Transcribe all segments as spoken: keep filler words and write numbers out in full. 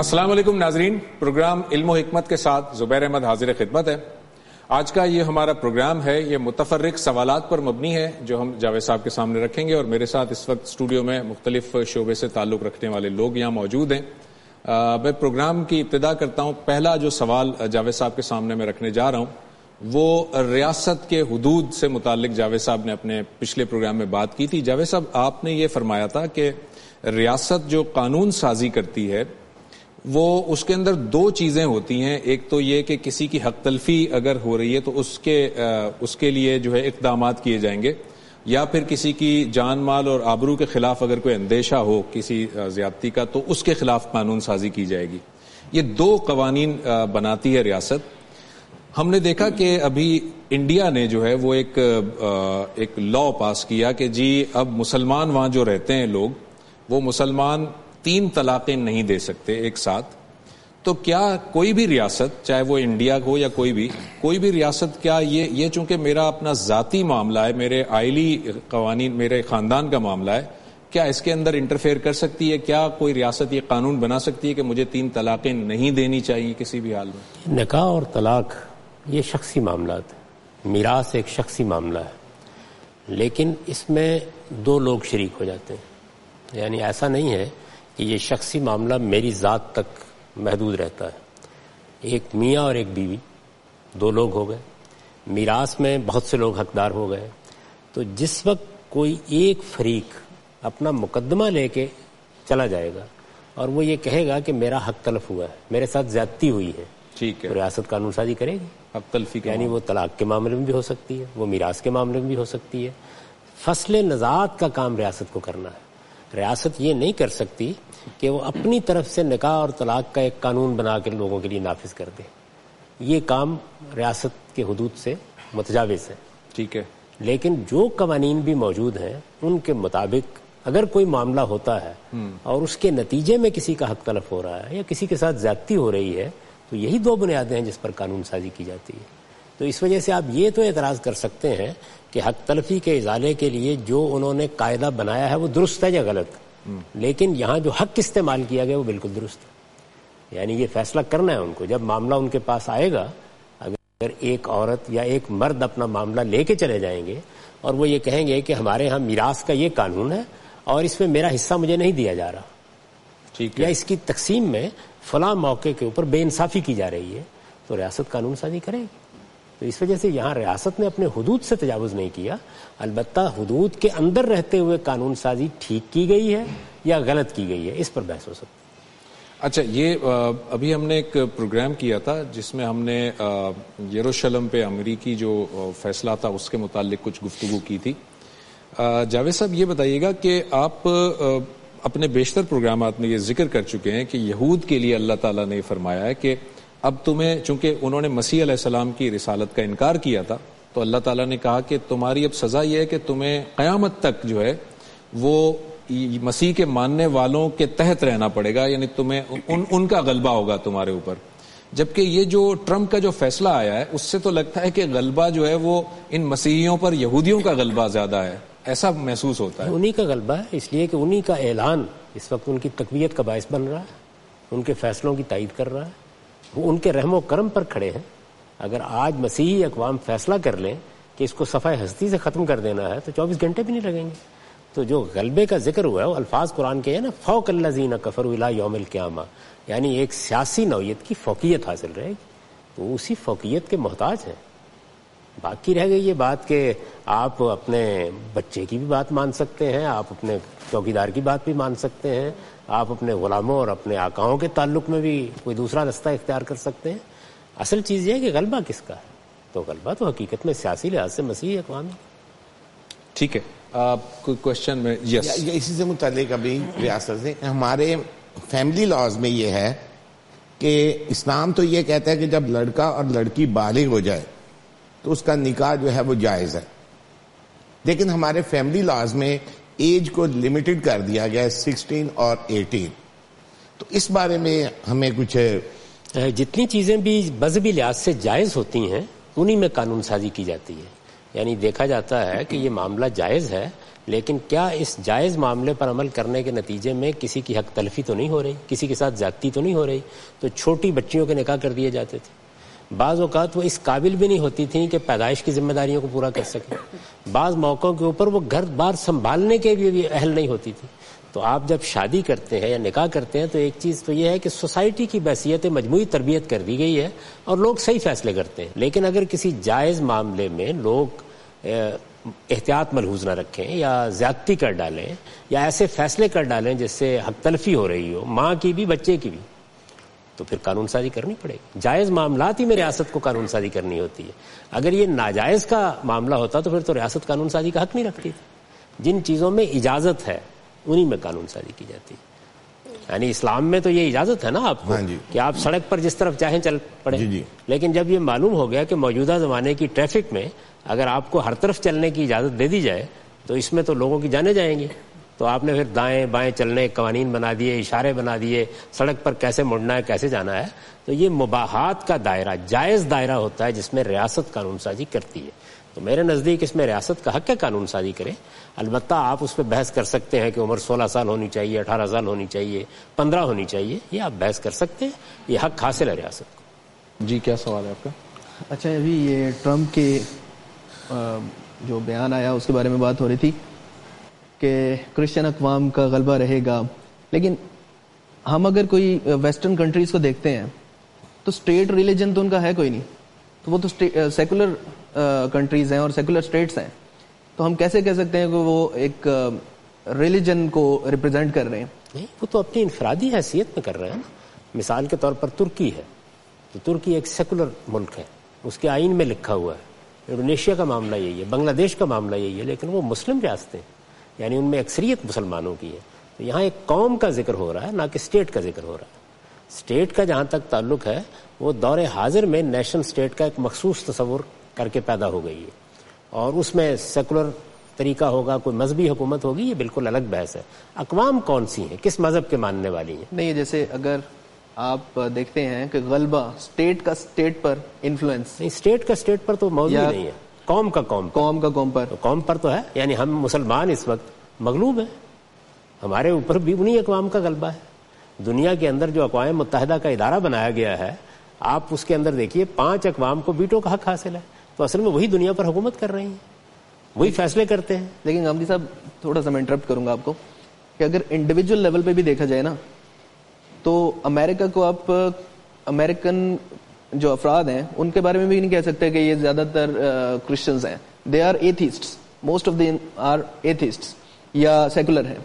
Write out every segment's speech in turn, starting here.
السلام علیکم ناظرین، پروگرام علم و حکمت کے ساتھ زبیر احمد حاضر خدمت ہے۔ آج کا یہ ہمارا پروگرام ہے، یہ متفرق سوالات پر مبنی ہے جو ہم جاوید صاحب کے سامنے رکھیں گے، اور میرے ساتھ اس وقت اسٹوڈیو میں مختلف شعبے سے تعلق رکھنے والے لوگ یہاں موجود ہیں۔ میں پروگرام کی ابتدا کرتا ہوں۔ پہلا جو سوال جاوید صاحب کے سامنے میں رکھنے جا رہا ہوں وہ ریاست کے حدود سے متعلق جاوید صاحب نے اپنے پچھلے پروگرام میں بات کی تھی۔ جاوید صاحب، آپ نے یہ فرمایا تھا کہ ریاست جو قانون سازی کرتی ہے وہ اس کے اندر دو چیزیں ہوتی ہیں، ایک تو یہ کہ کسی کی حق تلفی اگر ہو رہی ہے تو اس کے اس کے لیے جو ہے اقدامات کیے جائیں گے، یا پھر کسی کی جان مال اور آبرو کے خلاف اگر کوئی اندیشہ ہو کسی زیادتی کا تو اس کے خلاف قانون سازی کی جائے گی۔ یہ دو قوانین بناتی ہے ریاست۔ ہم نے دیکھا کہ ابھی انڈیا نے جو ہے وہ ایک ایک لا پاس کیا کہ جی اب مسلمان وہاں جو رہتے ہیں لوگ، وہ مسلمان تین طلاقیں نہیں دے سکتے ایک ساتھ۔ تو کیا کوئی بھی ریاست، چاہے وہ انڈیا ہو یا کوئی بھی کوئی بھی ریاست، کیا یہ یہ چونکہ میرا اپنا ذاتی معاملہ ہے، میرے آئلی قوانین، میرے خاندان کا معاملہ ہے، کیا اس کے اندر انٹرفیئر کر سکتی ہے؟ کیا کوئی ریاست یہ قانون بنا سکتی ہے کہ مجھے تین طلاقیں نہیں دینی چاہیے کسی بھی حال میں؟ نکاح اور طلاق یہ شخصی معاملات ہیں، میراث ایک شخصی معاملہ ہے، لیکن اس میں دو لوگ شریک ہو جاتے ہیں۔ یعنی ایسا نہیں ہے کہ یہ شخصی معاملہ میری ذات تک محدود رہتا ہے۔ ایک میاں اور ایک بیوی، دو لوگ ہو گئے، میراث میں بہت سے لوگ حقدار ہو گئے۔ تو جس وقت کوئی ایک فریق اپنا مقدمہ لے کے چلا جائے گا اور وہ یہ کہے گا کہ میرا حق تلف ہوا ہے، میرے ساتھ زیادتی ہوئی ہے، ٹھیک ہے، تو ریاست قانون سازی کرے گی۔ حق تلفی یعنی وہ طلاق کے معاملے میں بھی ہو سکتی ہے، وہ میراث کے معاملے میں بھی ہو سکتی ہے۔ فصل نزاعت کا کام ریاست کو کرنا ہے۔ ریاست یہ نہیں کر سکتی کہ وہ اپنی طرف سے نکاح اور طلاق کا ایک قانون بنا کے لوگوں کے لیے نافذ کر دے۔ یہ کام ریاست کے حدود سے متجاوز ہے، ٹھیک ہے۔ لیکن جو قوانین بھی موجود ہیں ان کے مطابق اگر کوئی معاملہ ہوتا ہے اور اس کے نتیجے میں کسی کا حق تلف ہو رہا ہے یا کسی کے ساتھ زیادتی ہو رہی ہے تو یہی دو بنیادیں ہیں جس پر قانون سازی کی جاتی ہے۔ تو اس وجہ سے آپ یہ تو اعتراض کر سکتے ہیں کہ حق تلفی کے ازالے کے لیے جو انہوں نے قاعدہ بنایا ہے وہ درست ہے یا غلط، لیکن یہاں جو حق استعمال کیا گیا وہ بالکل درست ہے۔ یعنی یہ فیصلہ کرنا ہے ان کو، جب معاملہ ان کے پاس آئے گا، اگر ایک عورت یا ایک مرد اپنا معاملہ لے کے چلے جائیں گے اور وہ یہ کہیں گے کہ ہمارے ہاں میراث کا یہ قانون ہے اور اس میں میرا حصہ مجھے نہیں دیا جا رہا، ٹھیک ہے، یا اس کی تقسیم میں فلاں موقع کے اوپر بے انصافی کی جا رہی ہے، تو ریاست قانون سازی کرے گی۔ تو اس وجہ سے یہاں ریاست نے اپنے حدود سے تجاوز نہیں کیا، البتہ حدود کے اندر رہتے ہوئے قانون سازی ٹھیک کی گئی ہے یا غلط کی گئی ہے، اس پر بحث ہو سکتی ہے۔ اچھا، یہ ابھی ہم نے ایک پروگرام کیا تھا جس میں ہم نے یروشلم پہ امریکی جو فیصلہ تھا اس کے متعلق کچھ گفتگو کی تھی۔ جاوید صاحب یہ بتائیے گا کہ آپ اپنے بیشتر پروگرامات میں یہ ذکر کر چکے ہیں کہ یہود کے لیے اللہ تعالیٰ نے فرمایا ہے کہ اب تمہیں، چونکہ انہوں نے مسیح علیہ السلام کی رسالت کا انکار کیا تھا، تو اللہ تعالیٰ نے کہا کہ تمہاری اب سزا یہ ہے کہ تمہیں قیامت تک جو ہے وہ مسیح کے ماننے والوں کے تحت رہنا پڑے گا، یعنی تمہیں ان, ان کا غلبہ ہوگا تمہارے اوپر۔ جبکہ یہ جو ٹرمپ کا جو فیصلہ آیا ہے اس سے تو لگتا ہے کہ غلبہ جو ہے وہ ان مسیحیوں پر یہودیوں کا غلبہ زیادہ ہے، ایسا محسوس ہوتا ہے۔ انہی کا غلبہ ہے، اس لیے کہ انہی کا اعلان اس وقت ان کی تقویت کا باعث بن رہا ہے، ان کے فیصلوں کی تائید کر رہا ہے، وہ ان کے رحم و کرم پر کھڑے ہیں۔ اگر آج مسیحی اقوام فیصلہ کر لیں کہ اس کو صفحہ ہستی سے ختم کر دینا ہے تو چوبیس گھنٹے بھی نہیں لگیں گے۔ تو جو غلبے کا ذکر ہوا ہے وہ الفاظ قرآن کے ہیں نا، فوق الذین کفروا الی یوم القیامہ، یعنی ایک سیاسی نوعیت کی فوقیت حاصل رہے گی، تو اسی فوقیت کے محتاج ہیں۔ باقی رہ گئی یہ بات کہ آپ اپنے بچے کی بھی بات مان سکتے ہیں، آپ اپنے چوکیدار کی بات بھی مان سکتے ہیں، آپ اپنے غلاموں اور اپنے آقاؤں کے تعلق میں بھی کوئی دوسرا رستہ اختیار کر سکتے ہیں۔ اصل چیز یہ ہے کہ غلبہ کس کا ہے، تو غلبہ تو حقیقت میں سیاسی لحاظ سے مسیحی اقوام ہے۔ ٹھیک ہے، آپ کوئی کوشچن میں؟ یس، اسی سے متعلق ابھی ریاست سے ہمارے فیملی لاز میں یہ ہے کہ اسلام تو یہ کہتا ہے کہ جب لڑکا اور لڑکی بالغ ہو جائے تو اس کا نکاح جو ہے وہ جائز ہے، لیکن ہمارے فیملی لاز میں ایج کو لمیٹڈ کر دیا گیا ہے سکسٹین اور ایٹین۔ تو اس بارے میں ہمیں کچھ، جتنی چیزیں بھی مذہبی لحاظ سے جائز ہوتی ہیں انہی میں قانون سازی کی جاتی ہے۔ یعنی دیکھا جاتا ہے کہ یہ معاملہ جائز ہے، لیکن کیا اس جائز معاملے پر عمل کرنے کے نتیجے میں کسی کی حق تلفی تو نہیں ہو رہی, کسی کے ساتھ زیادتی تو نہیں ہو رہی؟ تو چھوٹی بچیوں کے نکاح کر دیے جاتے تھے. بعض اوقات وہ اس قابل بھی نہیں ہوتی تھیں کہ پیدائش کی ذمہ داریوں کو پورا کر سکیں. بعض موقعوں کے اوپر وہ گھر بار سنبھالنے کے لیے بھی اہل نہیں ہوتی تھی. تو آپ جب شادی کرتے ہیں یا نکاح کرتے ہیں تو ایک چیز تو یہ ہے کہ سوسائٹی کی بحیثیت مجموعی تربیت کر دی گئی ہے اور لوگ صحیح فیصلے کرتے ہیں. لیکن اگر کسی جائز معاملے میں لوگ احتیاط ملحوظ نہ رکھیں یا زیادتی کر ڈالیں یا ایسے فیصلے کر ڈالیں جس سے حق تلفی ہو رہی ہو, ماں کی بھی بچے کی بھی, تو پھر قانون سازی کرنی پڑے گی. جائز معاملات ہی میں ریاست کو قانون سازی کرنی ہوتی ہے. اگر یہ ناجائز کا معاملہ ہوتا تو پھر تو ریاست قانون سازی کا حق نہیں رکھتی تھی. جن چیزوں میں اجازت ہے انہی میں قانون سازی کی جاتی ہے. یعنی اسلام میں تو یہ اجازت ہے نا آپ کو, ہاں جی, کہ آپ سڑک پر جس طرف چاہیں چل پڑیں, جی جی. لیکن جب یہ معلوم ہو گیا کہ موجودہ زمانے کی ٹریفک میں اگر آپ کو ہر طرف چلنے کی اجازت دے دی جائے تو اس میں تو لوگوں کی جانیں جائیں گی. تو آپ نے پھر دائیں بائیں چلنے قوانین بنا دیے, اشارے بنا دیے, سڑک پر کیسے مڑنا ہے کیسے جانا ہے. تو یہ مباحات کا دائرہ جائز دائرہ ہوتا ہے جس میں ریاست قانون سازی کرتی ہے. تو میرے نزدیک اس میں ریاست کا حق ہے قانون سازی کرے. البتہ آپ اس پہ بحث کر سکتے ہیں کہ عمر سولہ سال ہونی چاہیے, اٹھارہ سال ہونی چاہیے, پندرہ ہونی چاہیے, یہ آپ بحث کر سکتے ہیں, یہ حق حاصل ہے ریاست کو. جی کیا سوال ہے آپ کا؟ اچھا, ابھی یہ ٹرمپ کے جو بیان آیا اس کے بارے میں بات ہو رہی تھی کہ کرسچن اقوام کا غلبہ رہے گا, لیکن ہم اگر کوئی ویسٹرن کنٹریز کو دیکھتے ہیں تو اسٹیٹ ریلیجن تو ان کا ہے کوئی نہیں, تو وہ تو سیکولر کنٹریز ہیں اور سیکولر اسٹیٹس ہیں. تو ہم کیسے کہہ سکتے ہیں کہ وہ ایک ریلیجن کو ریپرزینٹ کر رہے ہیں؟ نہیں, وہ تو اپنی انفرادی حیثیت میں کر رہے ہیں نا. مثال کے طور پر ترکی ہے, تو ترکی ایک سیکولر ملک ہے, اس کے آئین میں لکھا ہوا ہے. انڈونیشیا کا معاملہ یہی ہے, بنگلہ دیش کا معاملہ یہی ہے, لیکن وہ مسلم ریاستیں یعنی ان میں اکثریت مسلمانوں کی ہے. تو یہاں ایک قوم کا ذکر ہو رہا ہے, نہ کہ اسٹیٹ کا ذکر ہو رہا ہے. اسٹیٹ کا جہاں تک تعلق ہے وہ دور حاضر میں نیشنل اسٹیٹ کا ایک مخصوص تصور کر کے پیدا ہو گئی ہے, اور اس میں سیکولر طریقہ ہوگا, کوئی مذہبی حکومت ہوگی, یہ بالکل الگ بحث ہے. اقوام کون سی ہیں, کس مذہب کے ماننے والی ہیں؟ نہیں, جیسے اگر آپ دیکھتے ہیں کہ غلبہ اسٹیٹ کا اسٹیٹ پر انفلوئنس, نہیں, اسٹیٹ کا اسٹیٹ پر تو موضوع نہیں ہے, قوم کا قوم پر. قوم کا قوم پر تو قوم پر تو ہے. یعنی ہم مسلمان اس وقت مغلوب ہیں, ہمارے اوپر بھی انہی اقوام کا غلبہ ہے. دنیا کے اندر جو اقوام متحدہ کا ادارہ بنایا گیا ہے, آپ اس کے اندر دیکھیے پانچ اقوام کو ویٹو کا حق حاصل ہے. تو اصل میں وہی دنیا پر حکومت کر رہی ہیں, وہی فیصلے کرتے ہیں. لیکن غامدی صاحب تھوڑا سا میں انٹرپٹ کروں گا آپ کو کہ اگر انڈیویجول لیول پہ بھی دیکھا جائے نا, تو امریکہ کو آپ امریکن جو افراد ہیں ان کے بارے میں بھی نہیں کہہ سکتے کہ یہ زیادہ تر کرسچنز ہیں. They are atheists, most of them are atheists یا سیکولر ہیں.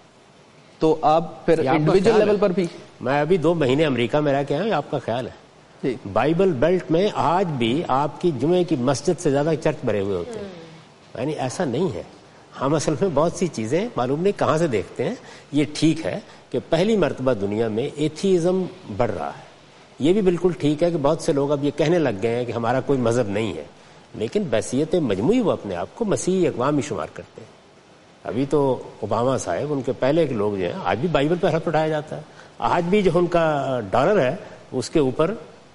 تو آپ پھر انڈیویجول لیول پر بھی. میں ابھی دو مہینے امریکہ میں رہ کے آیا ہوں, آپ کا خیال ہے بائبل بیلٹ میں آج بھی آپ کی جمعے کی مسجد سے زیادہ چرچ بھرے ہوئے ہوتے ہیں. یعنی ایسا نہیں ہے. ہم اصل میں بہت سی چیزیں معلوم نہیں کہاں سے دیکھتے ہیں. یہ ٹھیک ہے کہ پہلی مرتبہ دنیا میں ایتھیزم بڑھ رہا ہے, یہ بھی بالکل ٹھیک ہے کہ بہت سے لوگ اب یہ کہنے لگ گئے ہیں کہ ہمارا کوئی مذہب نہیں ہے, لیکن بحیثیت مجموعی وہ اپنے آپ کو مسیحی اقوام ہی شمار کرتے ہیں. ابھی تو اوباما صاحب, ان کے پہلے کے لوگ جو ہیں, آج بھی بائبل پہ ہاتھ اٹھایا جاتا ہے. آج بھی جو ان کا ڈالر ہے اس کے اوپر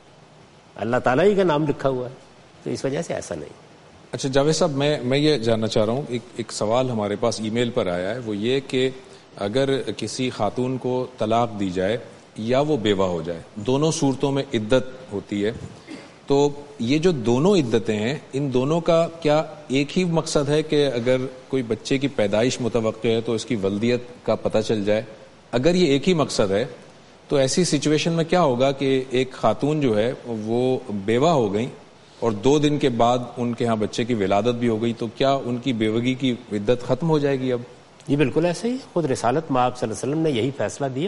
اللہ تعالیٰ ہی کا نام لکھا ہوا ہے. تو اس وجہ سے ایسا نہیں. اچھا جاوید صاحب, میں میں یہ جاننا چاہ رہا ہوں, ایک ایک سوال ہمارے پاس ای میل پر آیا ہے, وہ یہ کہ اگر کسی خاتون کو طلاق دی جائے یا وہ بیوہ ہو جائے, دونوں صورتوں میں عدت ہوتی ہے, تو یہ جو دونوں عدتیں ہیں ان دونوں کا کیا ایک ہی مقصد ہے کہ اگر کوئی بچے کی پیدائش متوقع ہے تو اس کی ولدیت کا پتہ چل جائے؟ اگر یہ ایک ہی مقصد ہے تو ایسی سچویشن میں کیا ہوگا کہ ایک خاتون جو ہے وہ بیوہ ہو گئی اور دو دن کے بعد ان کے ہاں بچے کی ولادت بھی ہو گئی, تو کیا ان کی بیوگی کی عدت ختم ہو جائے گی اب؟ جی بالکل ایسے ہی. خود رسالت مآب صلی اللہ علیہ وسلم نے یہی فیصلہ دیا.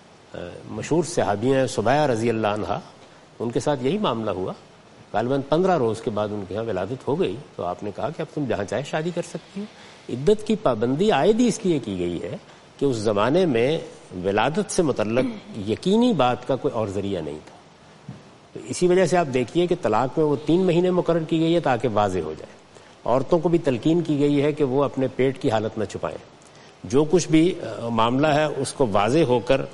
مشہور صحابی ہیں سبیہ رضی اللہ عنہا, ان کے ساتھ یہی معاملہ ہوا. غالباً پندرہ روز کے بعد ان کے یہاں ولادت ہو گئی, تو آپ نے کہا کہ اب تم جہاں چاہے شادی کر سکتی ہو. عدت کی پابندی عائد ہی اس لیے کی گئی ہے کہ اس زمانے میں ولادت سے متعلق یقینی بات کا کوئی اور ذریعہ نہیں تھا. تو اسی وجہ سے آپ دیکھیے کہ طلاق میں وہ تین مہینے مقرر کی گئی ہے تاکہ واضح ہو جائے. عورتوں کو بھی تلقین کی گئی ہے کہ وہ اپنے پیٹ کی حالت نہ چھپائیں, جو کچھ بھی معاملہ ہے اس کو واضح ہو کر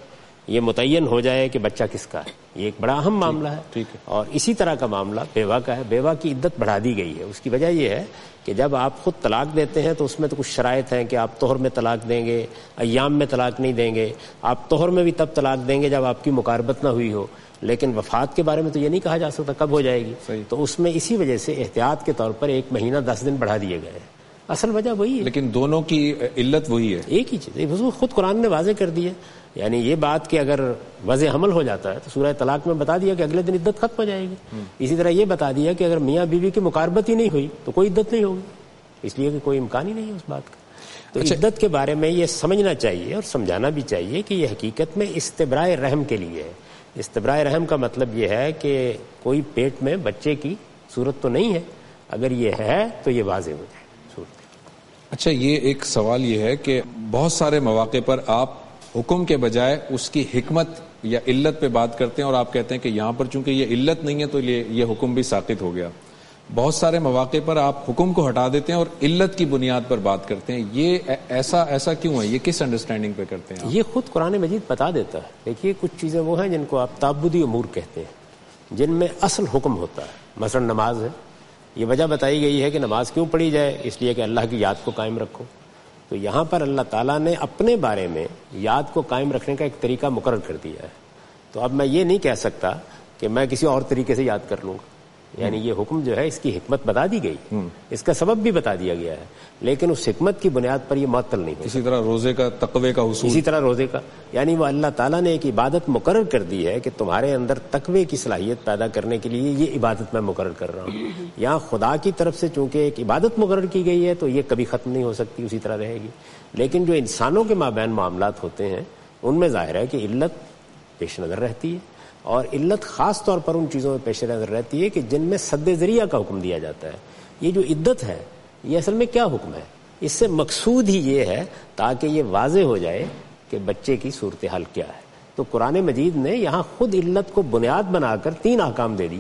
یہ متعین ہو جائے کہ بچہ کس کا ہے. یہ ایک بڑا اہم معاملہ ہے. اور اسی طرح کا معاملہ بیوہ کا ہے. بیوہ کی عدت بڑھا دی گئی ہے. اس کی وجہ یہ ہے کہ جب آپ خود طلاق دیتے ہیں تو اس میں تو کچھ شرائط ہیں کہ آپ طہر میں طلاق دیں گے, ایام میں طلاق نہیں دیں گے. آپ طہر میں بھی تب طلاق دیں گے جب آپ کی مقاربت نہ ہوئی ہو, لیکن وفات کے بارے میں تو یہ نہیں کہا جا سکتا کب ہو جائے گی. تو اس میں اسی وجہ سے احتیاط کے طور پر ایک مہینہ دس دن بڑھا دیے گئے ہیں. اصل وجہ وہی ہے, لیکن دونوں کی علت وہی ہے, ایک ہی چیز. خود قرآن نے واضح کر دی ہے. یعنی یہ بات کہ اگر وضع حمل ہو جاتا ہے تو سورہ طلاق میں بتا دیا کہ اگلے دن عدت ختم ہو جائے گی. اسی طرح یہ بتا دیا کہ اگر میاں بیوی کی مقاربت ہی نہیں ہوئی تو کوئی عدت نہیں ہوگی, اس لیے کہ کوئی امکان ہی نہیں ہے اس بات کا. تو اچھا. عدت کے بارے میں یہ سمجھنا چاہیے اور سمجھانا بھی چاہیے کہ یہ حقیقت میں استبراء رحم کے لیے ہے. استبراء رحم کا مطلب یہ ہے کہ کوئی پیٹ میں بچے کی صورت تو نہیں ہے, اگر یہ ہے تو یہ واضح ہو جائے صورت. اچھا, یہ ایک سوال یہ ہے کہ بہت سارے مواقع پر آپ حکم کے بجائے اس کی حکمت یا علت پہ بات کرتے ہیں, اور آپ کہتے ہیں کہ یہاں پر چونکہ یہ علت نہیں ہے تو یہ حکم بھی ساقط ہو گیا. بہت سارے مواقع پر آپ حکم کو ہٹا دیتے ہیں اور علت کی بنیاد پر بات کرتے ہیں. یہ ایسا ایسا کیوں ہے؟ یہ کس انڈرسٹینڈنگ پہ کرتے ہیں؟ یہ خود قرآن مجید بتا دیتا ہے. دیکھیے کچھ چیزیں وہ ہیں جن کو آپ تعبدی امور کہتے ہیں, جن میں اصل حکم ہوتا ہے. مثلا نماز ہے, یہ وجہ بتائی گئی ہے کہ نماز کیوں پڑھی جائے, اس لیے کہ اللہ کی یاد کو قائم رکھو. تو یہاں پر اللہ تعالیٰ نے اپنے بارے میں یاد کو قائم رکھنے کا ایک طریقہ مقرر کر دیا ہے. تو اب میں یہ نہیں کہہ سکتا کہ میں کسی اور طریقے سے یاد کر لوں گا. یعنی یہ حکم جو ہے اس کی حکمت بتا دی گئی, اس کا سبب بھی بتا دیا گیا ہے, لیکن اس حکمت کی بنیاد پر یہ معطل نہیں ہو. اسی طرح روزے کا تقوی کا حصول, اسی طرح روزے کا, یعنی وہ اللہ تعالیٰ نے ایک عبادت مقرر کر دی ہے کہ تمہارے اندر تقوی کی صلاحیت پیدا کرنے کے لیے یہ عبادت میں مقرر کر رہا ہوں. یہاں خدا کی طرف سے چونکہ ایک عبادت مقرر کی گئی ہے تو یہ کبھی ختم نہیں ہو سکتی, اسی طرح رہے گی. لیکن جو انسانوں کے مابین معاملات ہوتے ہیں ان میں ظاہر ہے کہ علت پیش نظر رہتی ہے, اور علت خاص طور پر ان چیزوں میں پیش نظر رہتی ہے کہ جن میں سد ذریعہ کا حکم دیا جاتا ہے. یہ جو عدت ہے یہ اصل میں کیا حکم ہے؟ اس سے مقصود ہی یہ ہے تاکہ یہ واضح ہو جائے کہ بچے کی صورتحال کیا ہے. تو قرآن مجید نے یہاں خود علت کو بنیاد بنا کر تین احکام دے دیے.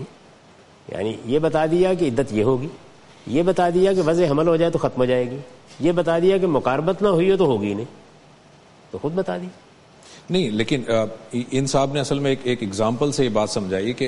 یعنی یہ بتا دیا کہ عدت یہ ہوگی, یہ بتا دیا کہ وضع حمل ہو جائے تو ختم ہو جائے گی, یہ بتا دیا کہ مقاربت نہ ہوئی ہو تو ہوگی نہیں. تو خود بتا دی نہیں. لیکن ان صاحب نے اصل میں ایک ایک ایگزامپل سے یہ بات سمجھائی کہ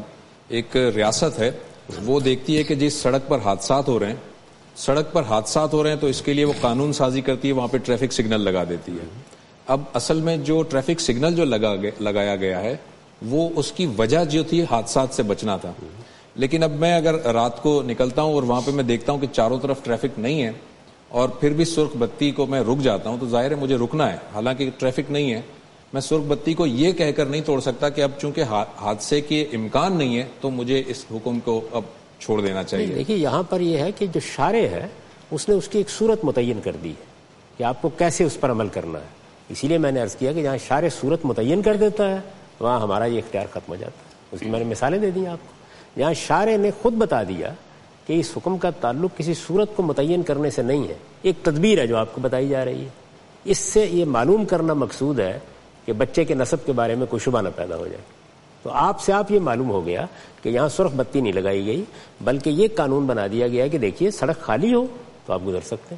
ایک ریاست ہے, وہ دیکھتی ہے کہ جس سڑک پر حادثات ہو رہے ہیں, سڑک پر حادثات ہو رہے ہیں تو اس کے لیے وہ قانون سازی کرتی ہے, وہاں پہ ٹریفک سگنل لگا دیتی ہے. اب اصل میں جو ٹریفک سگنل جو لگا لگایا گیا ہے وہ اس کی وجہ جو تھی حادثات سے بچنا تھا. لیکن اب میں اگر رات کو نکلتا ہوں اور وہاں پہ میں دیکھتا ہوں کہ چاروں طرف ٹریفک نہیں ہے اور پھر بھی سرخ بتی کو میں رک جاتا ہوں, تو ظاہر ہے مجھے رکنا ہے حالانکہ ٹریفک نہیں ہے. میں سرخ بتی کو یہ کہہ کر نہیں توڑ سکتا کہ اب چونکہ حادثے کے امکان نہیں ہے تو مجھے اس حکم کو اب چھوڑ دینا چاہیے. دیکھیے یہاں پر یہ ہے کہ جو شارع ہے اس نے اس کی ایک صورت متعین کر دی ہے کہ آپ کو کیسے اس پر عمل کرنا ہے. اسی لیے میں نے عرض کیا کہ جہاں شارع صورت متعین کر دیتا ہے وہاں ہمارا یہ اختیار ختم ہو جاتا ہے. اس کی میں نے مثالیں دے دی آپ کو. جہاں شارع نے خود بتا دیا کہ اس حکم کا تعلق کسی صورت کو متعین کرنے سے نہیں ہے, ایک تدبیر ہے جو آپ کو بتائی جا رہی ہے, اس سے یہ معلوم کرنا مقصود ہے کہ بچے کے نسب کے بارے میں کوئی شبہ نہ پیدا ہو جائے. تو آپ سے آپ یہ معلوم ہو گیا کہ یہاں سرخ بتی نہیں لگائی گئی بلکہ یہ قانون بنا دیا گیا کہ دیکھیے سڑک خالی ہو تو آپ گزر سکتے ہیں.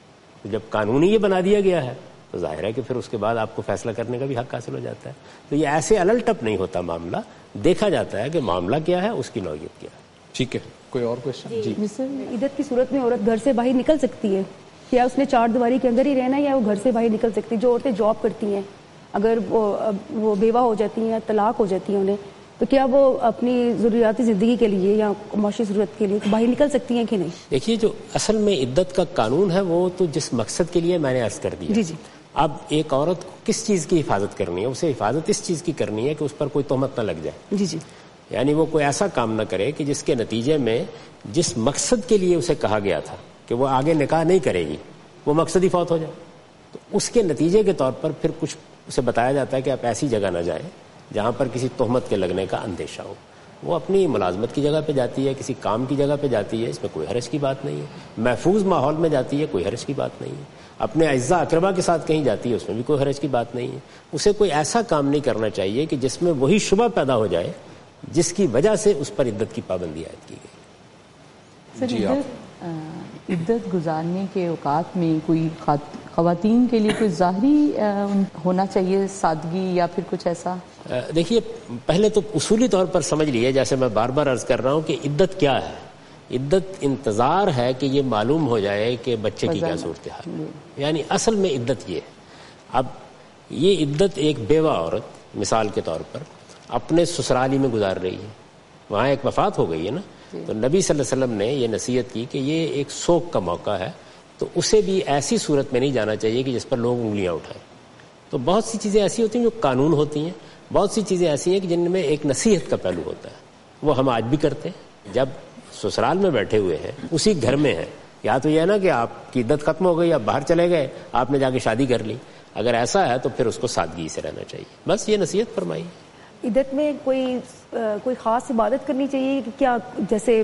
تو جب قانون ہی یہ بنا دیا گیا ہے تو ظاہر ہے کہ پھر اس کے بعد آپ کو فیصلہ کرنے کا بھی حق حاصل ہو جاتا ہے. تو یہ ایسے الل ٹپ نہیں ہوتا معاملہ, دیکھا جاتا ہے کہ معاملہ کیا ہے, اس کی نوعیت کیا ہے. ٹھیک ہے, کوئی اور کوشچن؟ جی عدت کی صورت میں عورت گھر سے باہر نکل سکتی ہے, کیا اس نے چار دیواری کے اندر ہی رہنا ہے یا وہ گھر سے باہر نکل سکتی ہے؟ جو عورتیں جاب کرتی ہیں اگر وہ وہ بیوہ ہو جاتی ہیں, طلاق ہو جاتی ہیں انہیں, تو کیا وہ اپنی ضروریاتی زندگی کے لیے یا معاشی ضرورت کے لیے باہر نکل سکتی ہیں کہ نہیں؟ دیکھیے جو اصل میں عدت کا قانون ہے وہ تو جس مقصد کے لیے میں نے عرض کر دیا. جی جی اب ایک عورت کو کس چیز کی حفاظت کرنی ہے؟ اسے حفاظت اس چیز کی کرنی ہے کہ اس پر کوئی تہمت نہ لگ جائے. جی جی یعنی وہ کوئی ایسا کام نہ کرے کہ جس کے نتیجے میں جس مقصد کے لیے اسے کہا گیا تھا کہ وہ آگے نکاح نہیں کرے گی وہ مقصد ہی فوت ہو جائے. تو اس کے نتیجے کے طور پر پھر کچھ اسے بتایا جاتا ہے کہ آپ ایسی جگہ نہ جائیں جہاں پر کسی تہمت کے لگنے کا اندیشہ ہو. وہ اپنی ملازمت کی جگہ پہ جاتی ہے, کسی کام کی جگہ پہ جاتی ہے, اس میں کوئی حرج کی بات نہیں ہے. محفوظ ماحول میں جاتی ہے, کوئی حرج کی بات نہیں ہے. اپنے اعزا اقربا کے ساتھ کہیں جاتی ہے, اس میں بھی کوئی حرج کی بات نہیں ہے. اسے کوئی ایسا کام نہیں کرنا چاہیے کہ جس میں وہی شبہ پیدا ہو جائے جس کی وجہ سے اس پر عدت کی پابندی عائد کی گئی. سر, جی عدت, عدت گزارنے کے اوقات میں کوئی خواتین کے لیے کوئی ظاہری ہونا چاہیے سادگی یا پھر کچھ ایسا؟ دیکھیے پہلے تو اصولی طور پر سمجھ لیے، جیسے میں بار بار عرض کر رہا ہوں کہ عدت کیا ہے. عدت انتظار ہے کہ یہ معلوم ہو جائے کہ بچے کی کیا صورتحال، یعنی اصل میں عدت یہ ہے. اب یہ عدت ایک بیوہ عورت مثال کے طور پر اپنے سسرالی میں گزار رہی ہے، وہاں ایک وفات ہو گئی ہے نا، تو نبی صلی اللہ علیہ وسلم نے یہ نصیحت کی کہ یہ ایک سوگ کا موقع ہے، تو اسے بھی ایسی صورت میں نہیں جانا چاہیے کہ جس پر لوگ انگلیاں اٹھائیں. تو بہت سی چیزیں ایسی ہوتی ہیں جو قانون ہوتی ہیں، بہت سی چیزیں ایسی ہیں کہ جن میں ایک نصیحت کا پہلو ہوتا ہے، وہ ہم آج بھی کرتے ہیں. جب سسرال میں بیٹھے ہوئے ہیں، اسی گھر میں ہیں، یا تو یہ ہے نا کہ آپ کی عدت ختم ہو گئی، آپ باہر چلے گئے، آپ نے جا کے شادی کر لی، اگر ایسا ہے تو پھر اس کو سادگی سے رہنا چاہیے. بس یہ نصیحت فرمائی. عدت میں کوئی کوئی خاص عبادت کرنی چاہیے کہ کیا، جیسے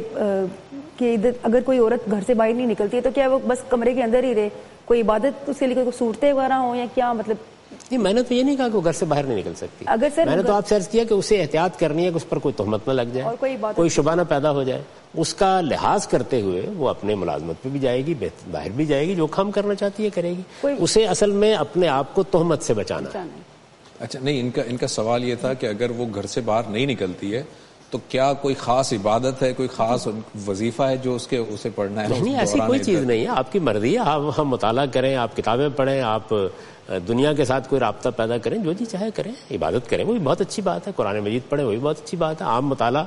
کہ عدت اگر کوئی عورت گھر سے باہر نہیں نکلتی ہے تو کیا وہ بس کمرے کے اندر ہی رہے، کوئی عبادت اس کے لیے کوئی صورتیں وغیرہ ہوں یا کیا؟ مطلب نہیں، میں نے تو یہ نہیں کہا کہ وہ گھر سے باہر نہیں نکل سکتی. اگر سر میں نے تو آپ سے عرض کیا کہ اسے احتیاط کرنی ہے کہ اس پر کوئی تہمت نہ لگ جائے اور کوئی کوئی شبہ نہ پیدا ہو جائے. اس کا لحاظ کرتے ہوئے وہ اپنے ملازمت پہ بھی جائے گی، باہر بھی جائے گی، جو کام کرنا چاہتی ہے کرے گی. اسے اصل میں اپنے آپ کو تہمت سے بچانا ہے. اچھا نہیں، ان کا ان کا سوال یہ تھا کہ اگر وہ گھر سے باہر نہیں نکلتی ہے تو کیا کوئی خاص عبادت ہے، کوئی خاص وظیفہ ہے جو اس کے اسے پڑھنا ہے؟ نہیں، ایسی کوئی چیز نہیں ہے، آپ کی مرضی ہے. آپ ہم مطالعہ کریں، آپ کتابیں پڑھیں، آپ دنیا کے ساتھ کوئی رابطہ پیدا کریں، جو جی چاہے کریں، عبادت کریں، وہ بھی بہت اچھی بات ہے. قرآن مجید پڑھیں، وہ بھی بہت اچھی بات ہے. عام مطالعہ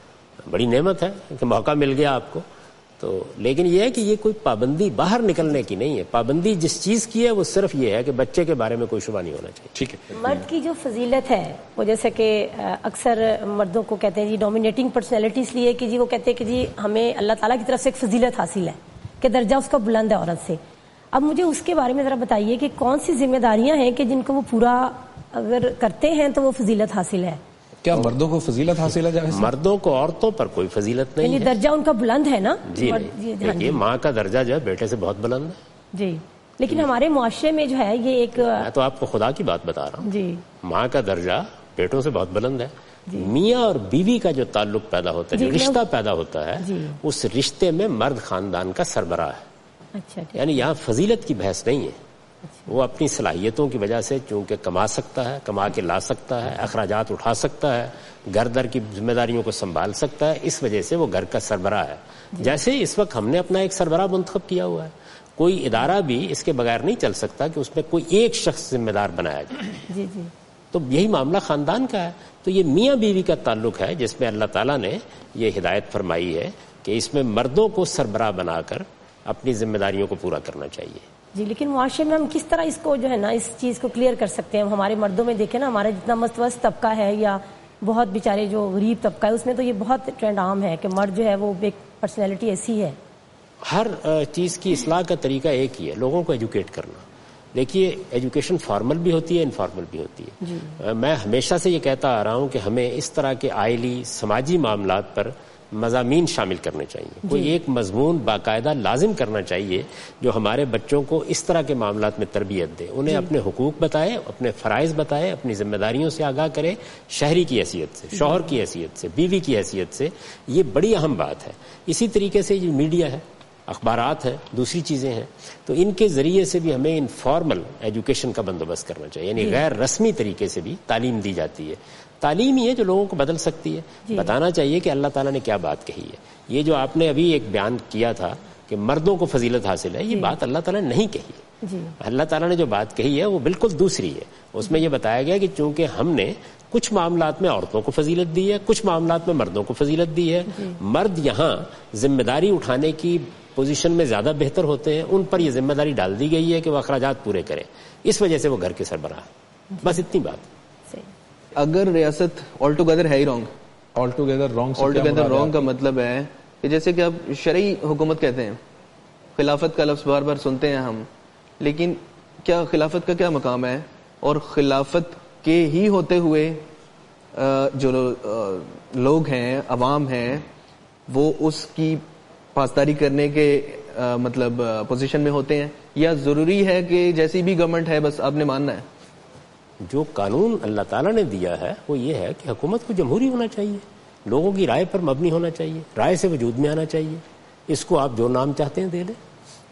بڑی نعمت ہے کہ موقع مل گیا آپ کو. تو لیکن یہ ہے کہ یہ کوئی پابندی باہر نکلنے کی نہیں ہے. پابندی جس چیز کی ہے وہ صرف یہ ہے کہ بچے کے بارے میں کوئی شبہ نہیں ہونا چاہیے. ٹھیک ہے. مرد کی جو فضیلت ہے وہ جیسے کہ اکثر مردوں کو کہتے ہیں جی ڈومینیٹنگ پرسنالٹی، اس لیے کہ جی وہ کہتے ہیں کہ جی ہمیں اللہ تعالیٰ کی طرف سے ایک فضیلت حاصل ہے کہ درجہ اس کا بلند ہے عورت سے. اب مجھے اس کے بارے میں ذرا بتائیے کہ کون سی ذمہ داریاں ہیں کہ جن کو وہ پورا اگر کرتے ہیں تو وہ فضیلت حاصل ہے؟ کیا مردوں کو فضیلت حاصل ہے؟ مردوں کو عورتوں پر کوئی فضیلت نہیں ہے. درجہ ان کا بلند ہے نا؟ جی دیکھیے، ماں کا درجہ جو ہے بیٹے سے بہت بلند ہے. جی لیکن ہمارے معاشرے میں جو ہے یہ ایک، میں تو آپ کو خدا کی بات بتا رہا ہوں، جی ماں کا درجہ بیٹوں سے بہت بلند ہے. میاں اور بیوی کا جو تعلق پیدا ہوتا ہے، جو رشتہ پیدا ہوتا ہے، اس رشتے میں مرد خاندان کا سربراہ ہے. اچھا، یعنی یہاں فضیلت کی بحث نہیں ہے. وہ اپنی صلاحیتوں کی وجہ سے چونکہ کما سکتا ہے، کما کے لا سکتا ہے، اخراجات اٹھا سکتا ہے، گھر در کی ذمہ داریوں کو سنبھال سکتا ہے، اس وجہ سے وہ گھر کا سربراہ ہے. جیسے اس وقت ہم نے اپنا ایک سربراہ منتخب کیا ہوا ہے. کوئی ادارہ بھی اس کے بغیر نہیں چل سکتا کہ اس میں کوئی ایک شخص ذمہ دار بنایا جائے. جی جی تو یہی معاملہ خاندان کا ہے. تو یہ میاں بیوی کا تعلق ہے جس میں اللہ تعالیٰ نے یہ ہدایت فرمائی ہے کہ اس میں مردوں کو سربراہ بنا کر اپنی ذمہ داریوں کو پورا کرنا چاہیے. جی لیکن معاشرے میں ہم کس طرح اس کو جو ہے نا اس چیز کو کلیئر کر سکتے ہیں؟ ہمارے مردوں میں دیکھیں نا، ہمارا جتنا مستوسط طبقہ ہے یا بہت بیچارے جو غریب طبقہ ہے، اس میں تو یہ بہت ٹرینڈ عام ہے کہ مرد جو ہے وہ ایک پرسنالٹی ایسی ہے. ہر چیز کی اصلاح کا طریقہ ایک ہی ہے، لوگوں کو ایجوکیٹ کرنا. دیکھیے ایجوکیشن فارمل بھی ہوتی ہے، انفارمل بھی ہوتی ہے. جی. میں ہمیشہ سے یہ کہتا آ رہا ہوں کہ ہمیں اس طرح کے آئلی سماجی معاملات پر مضامین شامل کرنے چاہیے. کوئی ایک مضمون باقاعدہ لازم کرنا چاہیے جو ہمارے بچوں کو اس طرح کے معاملات میں تربیت دے، انہیں اپنے حقوق بتائے، اپنے فرائض بتائے، اپنی ذمہ داریوں سے آگاہ کرے، شہری کی حیثیت سے، شوہر کی حیثیت سے، بیوی کی حیثیت سے. یہ بڑی اہم بات ہے. اسی طریقے سے جو میڈیا ہے، اخبارات ہیں، دوسری چیزیں ہیں، تو ان کے ذریعے سے بھی ہمیں انفارمل ایجوکیشن کا بندوبست کرنا چاہیے. یعنی غیر رسمی طریقے سے بھی تعلیم دی جاتی ہے. تعلیم ہی ہے جو لوگوں کو بدل سکتی ہے. جی. بتانا چاہیے کہ اللہ تعالیٰ نے کیا بات کہی ہے. یہ جو آپ نے ابھی ایک بیان کیا تھا کہ مردوں کو فضیلت حاصل ہے، یہ جی. بات اللہ تعالیٰ نے نہیں کہی ہے. جی. اللہ تعالیٰ نے جو بات کہی ہے وہ بالکل دوسری ہے. اس میں یہ بتایا گیا کہ چونکہ ہم نے کچھ معاملات میں عورتوں کو فضیلت دی ہے، کچھ معاملات میں مردوں کو فضیلت دی ہے. جی. مرد یہاں ذمہ داری اٹھانے کی پوزیشن میں زیادہ بہتر ہوتے ہیں، ان پر یہ ذمہ داری ڈال دی گئی ہے کہ وہ اخراجات پورے کریں، اس وجہ سے وہ گھر کے سربراہ ہیں. بس اتنی بات. اگر ریاست آل ٹوگیدر ہے ہی wrong, altogether wrong altogether wrong کا مطلب ہے کہ جیسے کہ آپ شرعی حکومت کہتے ہیں، خلافت کا لفظ بار بار سنتے ہیں ہم، لیکن کیا خلافت کا کیا مقام ہے؟ اور خلافت کے ہی ہوتے ہوئے جو لوگ ہیں، عوام ہیں، وہ اس کی پاسداری کرنے کے مطلب پوزیشن میں ہوتے ہیں، یا ضروری ہے کہ جیسی بھی گورنمنٹ ہے بس آپ نے ماننا ہے؟ جو قانون اللہ تعالیٰ نے دیا ہے وہ یہ ہے کہ حکومت کو جمہوری ہونا چاہیے، لوگوں کی رائے پر مبنی ہونا چاہیے، رائے سے وجود میں آنا چاہیے. اس کو آپ جو نام چاہتے ہیں دے دیں.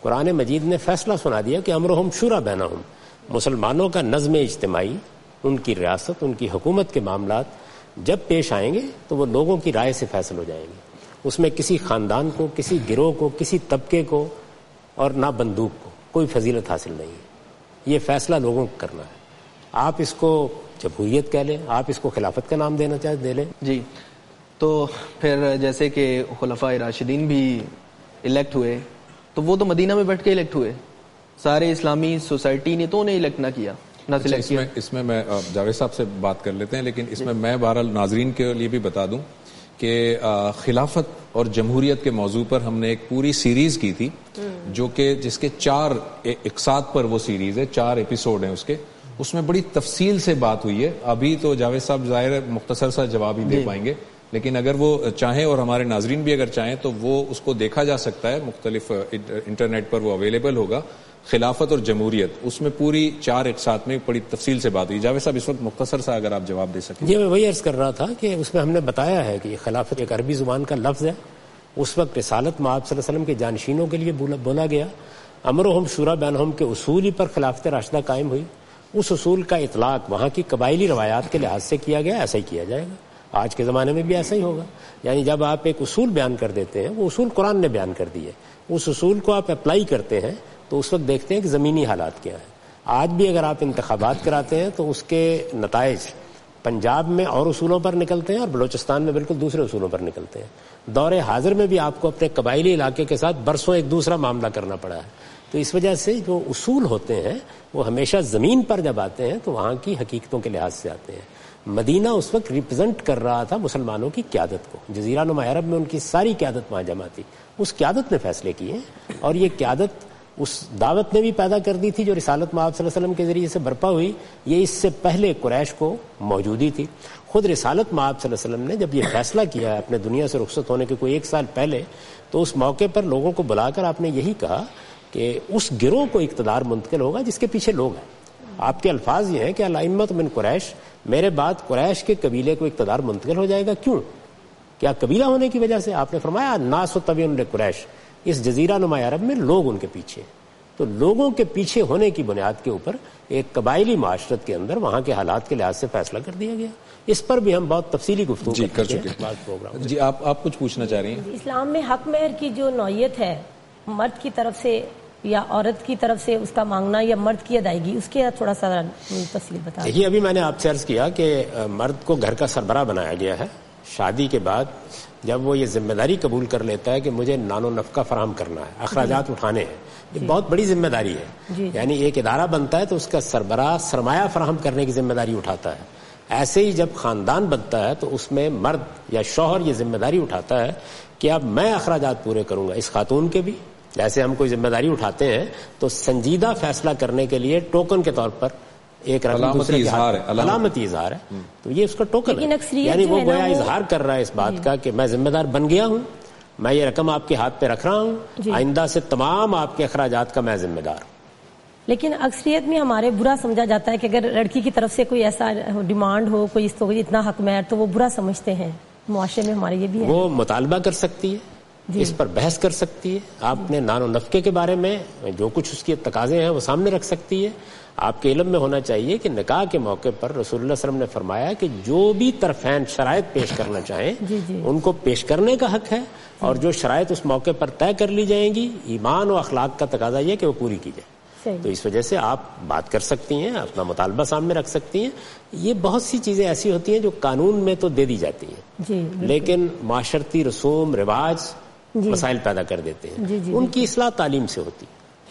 قرآن مجید نے فیصلہ سنا دیا کہ امرہم شورا بینہم، مسلمانوں کا نظم اجتماعی، ان کی ریاست، ان کی حکومت کے معاملات جب پیش آئیں گے تو وہ لوگوں کی رائے سے فیصل ہو جائیں گے. اس میں کسی خاندان کو، کسی گروہ کو، کسی طبقے کو اور نہ بندوق کو کوئی فضیلت حاصل نہیں ہے. یہ فیصلہ لوگوں کو کرنا ہے. آپ اس کو جمہوریت کہہ لیں، آپ اس کو خلافت کا نام دینا چاہتے دے لیں. جی، تو پھر جیسے کہ خلفائے راشدین بھی الیکٹ ہوئے تو وہ تو مدینہ میں بیٹھ کے الیکٹ ہوئے، سارے اسلامی سوسائٹی نے تو انہیں الیکٹ نہ کیا، نہ سلیکٹ کیا. اس میں میں جاوید صاحب سے بات کر لیتے ہیں، لیکن اس میں میں بہرحال ناظرین کے لیے بھی بتا دوں کہ خلافت اور جمہوریت کے موضوع پر ہم نے ایک پوری سیریز کی تھی، جو کہ جس کے چار اقساط پر وہ سیریز ہے، چار ایپیسوڈ ہیں اس کے. اس میں بڑی تفصیل سے بات ہوئی ہے. ابھی تو جاوید صاحب ظاہر ہے مختصر سا جواب ہی دے پائیں گے، لیکن اگر وہ چاہیں اور ہمارے ناظرین بھی اگر چاہیں تو وہ اس کو دیکھا جا سکتا ہے، مختلف انٹرنیٹ پر وہ اویلیبل ہوگا. خلافت اور جمہوریت، اس میں پوری چار اقساط میں بڑی تفصیل سے بات ہوئی. جاوید صاحب اس وقت مختصر سا اگر آپ جواب دے سکیں. جی، میں وہی عرض کر رہا تھا کہ اس میں ہم نے بتایا ہے کہ خلافت ایک عربی زبان کا لفظ ہے. اس وقت رسالت مآب صلی اللہ علیہ وسلم کے جانشینوں کے لیے بولا گیا. امرہم شورا بینہم کے اصول ہی پر خلافت راشدہ قائم ہوئی. اس اصول کا اطلاق وہاں کی قبائلی روایات کے لحاظ سے کیا گیا، ایسا ہی کیا جائے گا. آج کے زمانے میں بھی ایسا ہی ہوگا. یعنی جب آپ ایک اصول بیان کر دیتے ہیں، وہ اصول قرآن نے بیان کر دیے، اس اصول کو آپ اپلائی کرتے ہیں تو اس وقت دیکھتے ہیں کہ زمینی حالات کیا ہیں. آج بھی اگر آپ انتخابات کراتے ہیں تو اس کے نتائج پنجاب میں اور اصولوں پر نکلتے ہیں اور بلوچستان میں بالکل دوسرے اصولوں پر نکلتے ہیں. دور حاضر میں بھی آپ کو اپنے قبائلی علاقے کے ساتھ برسوں ایک دوسرا معاملہ کرنا پڑا ہے. تو اس وجہ سے جو اصول ہوتے ہیں وہ ہمیشہ زمین پر جب آتے ہیں تو وہاں کی حقیقتوں کے لحاظ سے آتے ہیں. مدینہ اس وقت ریپرزینٹ کر رہا تھا مسلمانوں کی قیادت کو. جزیرہ نما عرب میں ان کی ساری قیادت وہاں جمع تھی. اس قیادت نے فیصلے کیے اور یہ قیادت اس دعوت نے بھی پیدا کر دی تھی جو رسالت مآب صلی اللہ علیہ وسلم کے ذریعے سے برپا ہوئی. یہ اس سے پہلے قریش کو موجودی تھی. خود رسالت مآب صلی اللہ علیہ وسلم نے جب یہ فیصلہ کیا ہے اپنے دنیا سے رخصت ہونے کے کوئی ایک سال پہلے، تو اس موقع پر لوگوں کو بلا کر آپ نے یہی کہا کہ اس گروہ کو اقتدار منتقل ہوگا جس کے پیچھے لوگ ہیں. آپ کے الفاظ یہ ہیں کہ الائمۃ من قریش، میرے بعد قریش کے قبیلے کو اقتدار منتقل ہو جائے گا. کیوں؟ کیا قبیلہ ہونے کی وجہ سے؟ آپ نے فرمایا ناس و طبی قریش، اس جزیرہ نما عرب میں لوگ ان کے پیچھے. تو لوگوں کے پیچھے ہونے کی بنیاد کے اوپر ایک قبائلی معاشرت کے اندر وہاں کے حالات کے لحاظ سے فیصلہ کر دیا گیا. اس پر بھی ہم بہت تفصیلی گفتگو جی کر چکے. جی آپ آپ کچھ پوچھنا چاہ رہی ہیں؟ اسلام میں حق مہر کی جو نوعیت ہے، مرد کی طرف سے یا عورت کی طرف سے اس کا مانگنا یا مرد کی ادائیگی، اس کے تھوڑا سا تفصیل بتا. دیکھیے، ابھی میں نے آپ سے عرض کیا کہ مرد کو گھر کا سربراہ بنایا گیا ہے. شادی کے بعد جب وہ یہ ذمہ داری قبول کر لیتا ہے کہ مجھے نان و نفقہ فراہم کرنا ہے، اخراجات اٹھانے ہیں، یہ بہت بڑی ذمہ داری ہے. یعنی ایک ادارہ بنتا ہے تو اس کا سربراہ سرمایہ فراہم کرنے کی ذمہ داری اٹھاتا ہے. ایسے ہی جب خاندان بنتا ہے تو اس میں مرد یا شوہر یہ ذمہ داری اٹھاتا ہے کہ اب میں اخراجات پورے کروں گا. اس خاتون کے بھی جیسے ہم کوئی ذمہ داری اٹھاتے ہیں تو سنجیدہ فیصلہ کرنے کے لیے ٹوکن کے طور پر ایک علامتی اظہار ہے، علامتی اظہار ہے، تو یہ اس کا ٹوکن ہے. یعنی وہ گویا اظہار کر رہا ہے اس بات کا کہ میں ذمہ دار بن گیا ہوں، میں یہ رقم آپ کے ہاتھ پہ رکھ رہا ہوں، آئندہ سے تمام آپ کے اخراجات کا میں ذمہ دار ہوں. لیکن اکثریت میں ہمارے برا سمجھا جاتا ہے کہ اگر لڑکی کی طرف سے کوئی ایسا ڈیمانڈ ہو، کوئی اس کو اتنا حق مہر، تو وہ برا سمجھتے ہیں. معاشرے میں ہمارے یہ بھی ہے. وہ مطالبہ کر سکتی ہے، اس پر بحث کر سکتی ہے. آپ نے نان و نفقے کے بارے میں جو کچھ اس کے تقاضے ہیں وہ سامنے رکھ سکتی ہے. آپ کے علم میں ہونا چاہیے کہ نکاح کے موقع پر رسول اللہ صلی اللہ علیہ وسلم نے فرمایا کہ جو بھی طرفین شرائط پیش کرنا چاہیں جی جی. ان کو پیش کرنے کا حق ہے، اور جو شرائط اس موقع پر طے کر لی جائیں گی، ایمان و اخلاق کا تقاضا یہ کہ وہ پوری کی جائے. تو اس وجہ سے آپ بات کر سکتی ہیں، اپنا مطالبہ سامنے رکھ سکتی ہیں. یہ بہت سی چیزیں ایسی ہوتی ہیں جو قانون میں تو دے دی جاتی ہیں جی، لیکن معاشرتی رسوم رواج جی. مسائل پیدا کر دیتے ہیں. جی جی. ان کی اصلاح تعلیم سے ہوتی.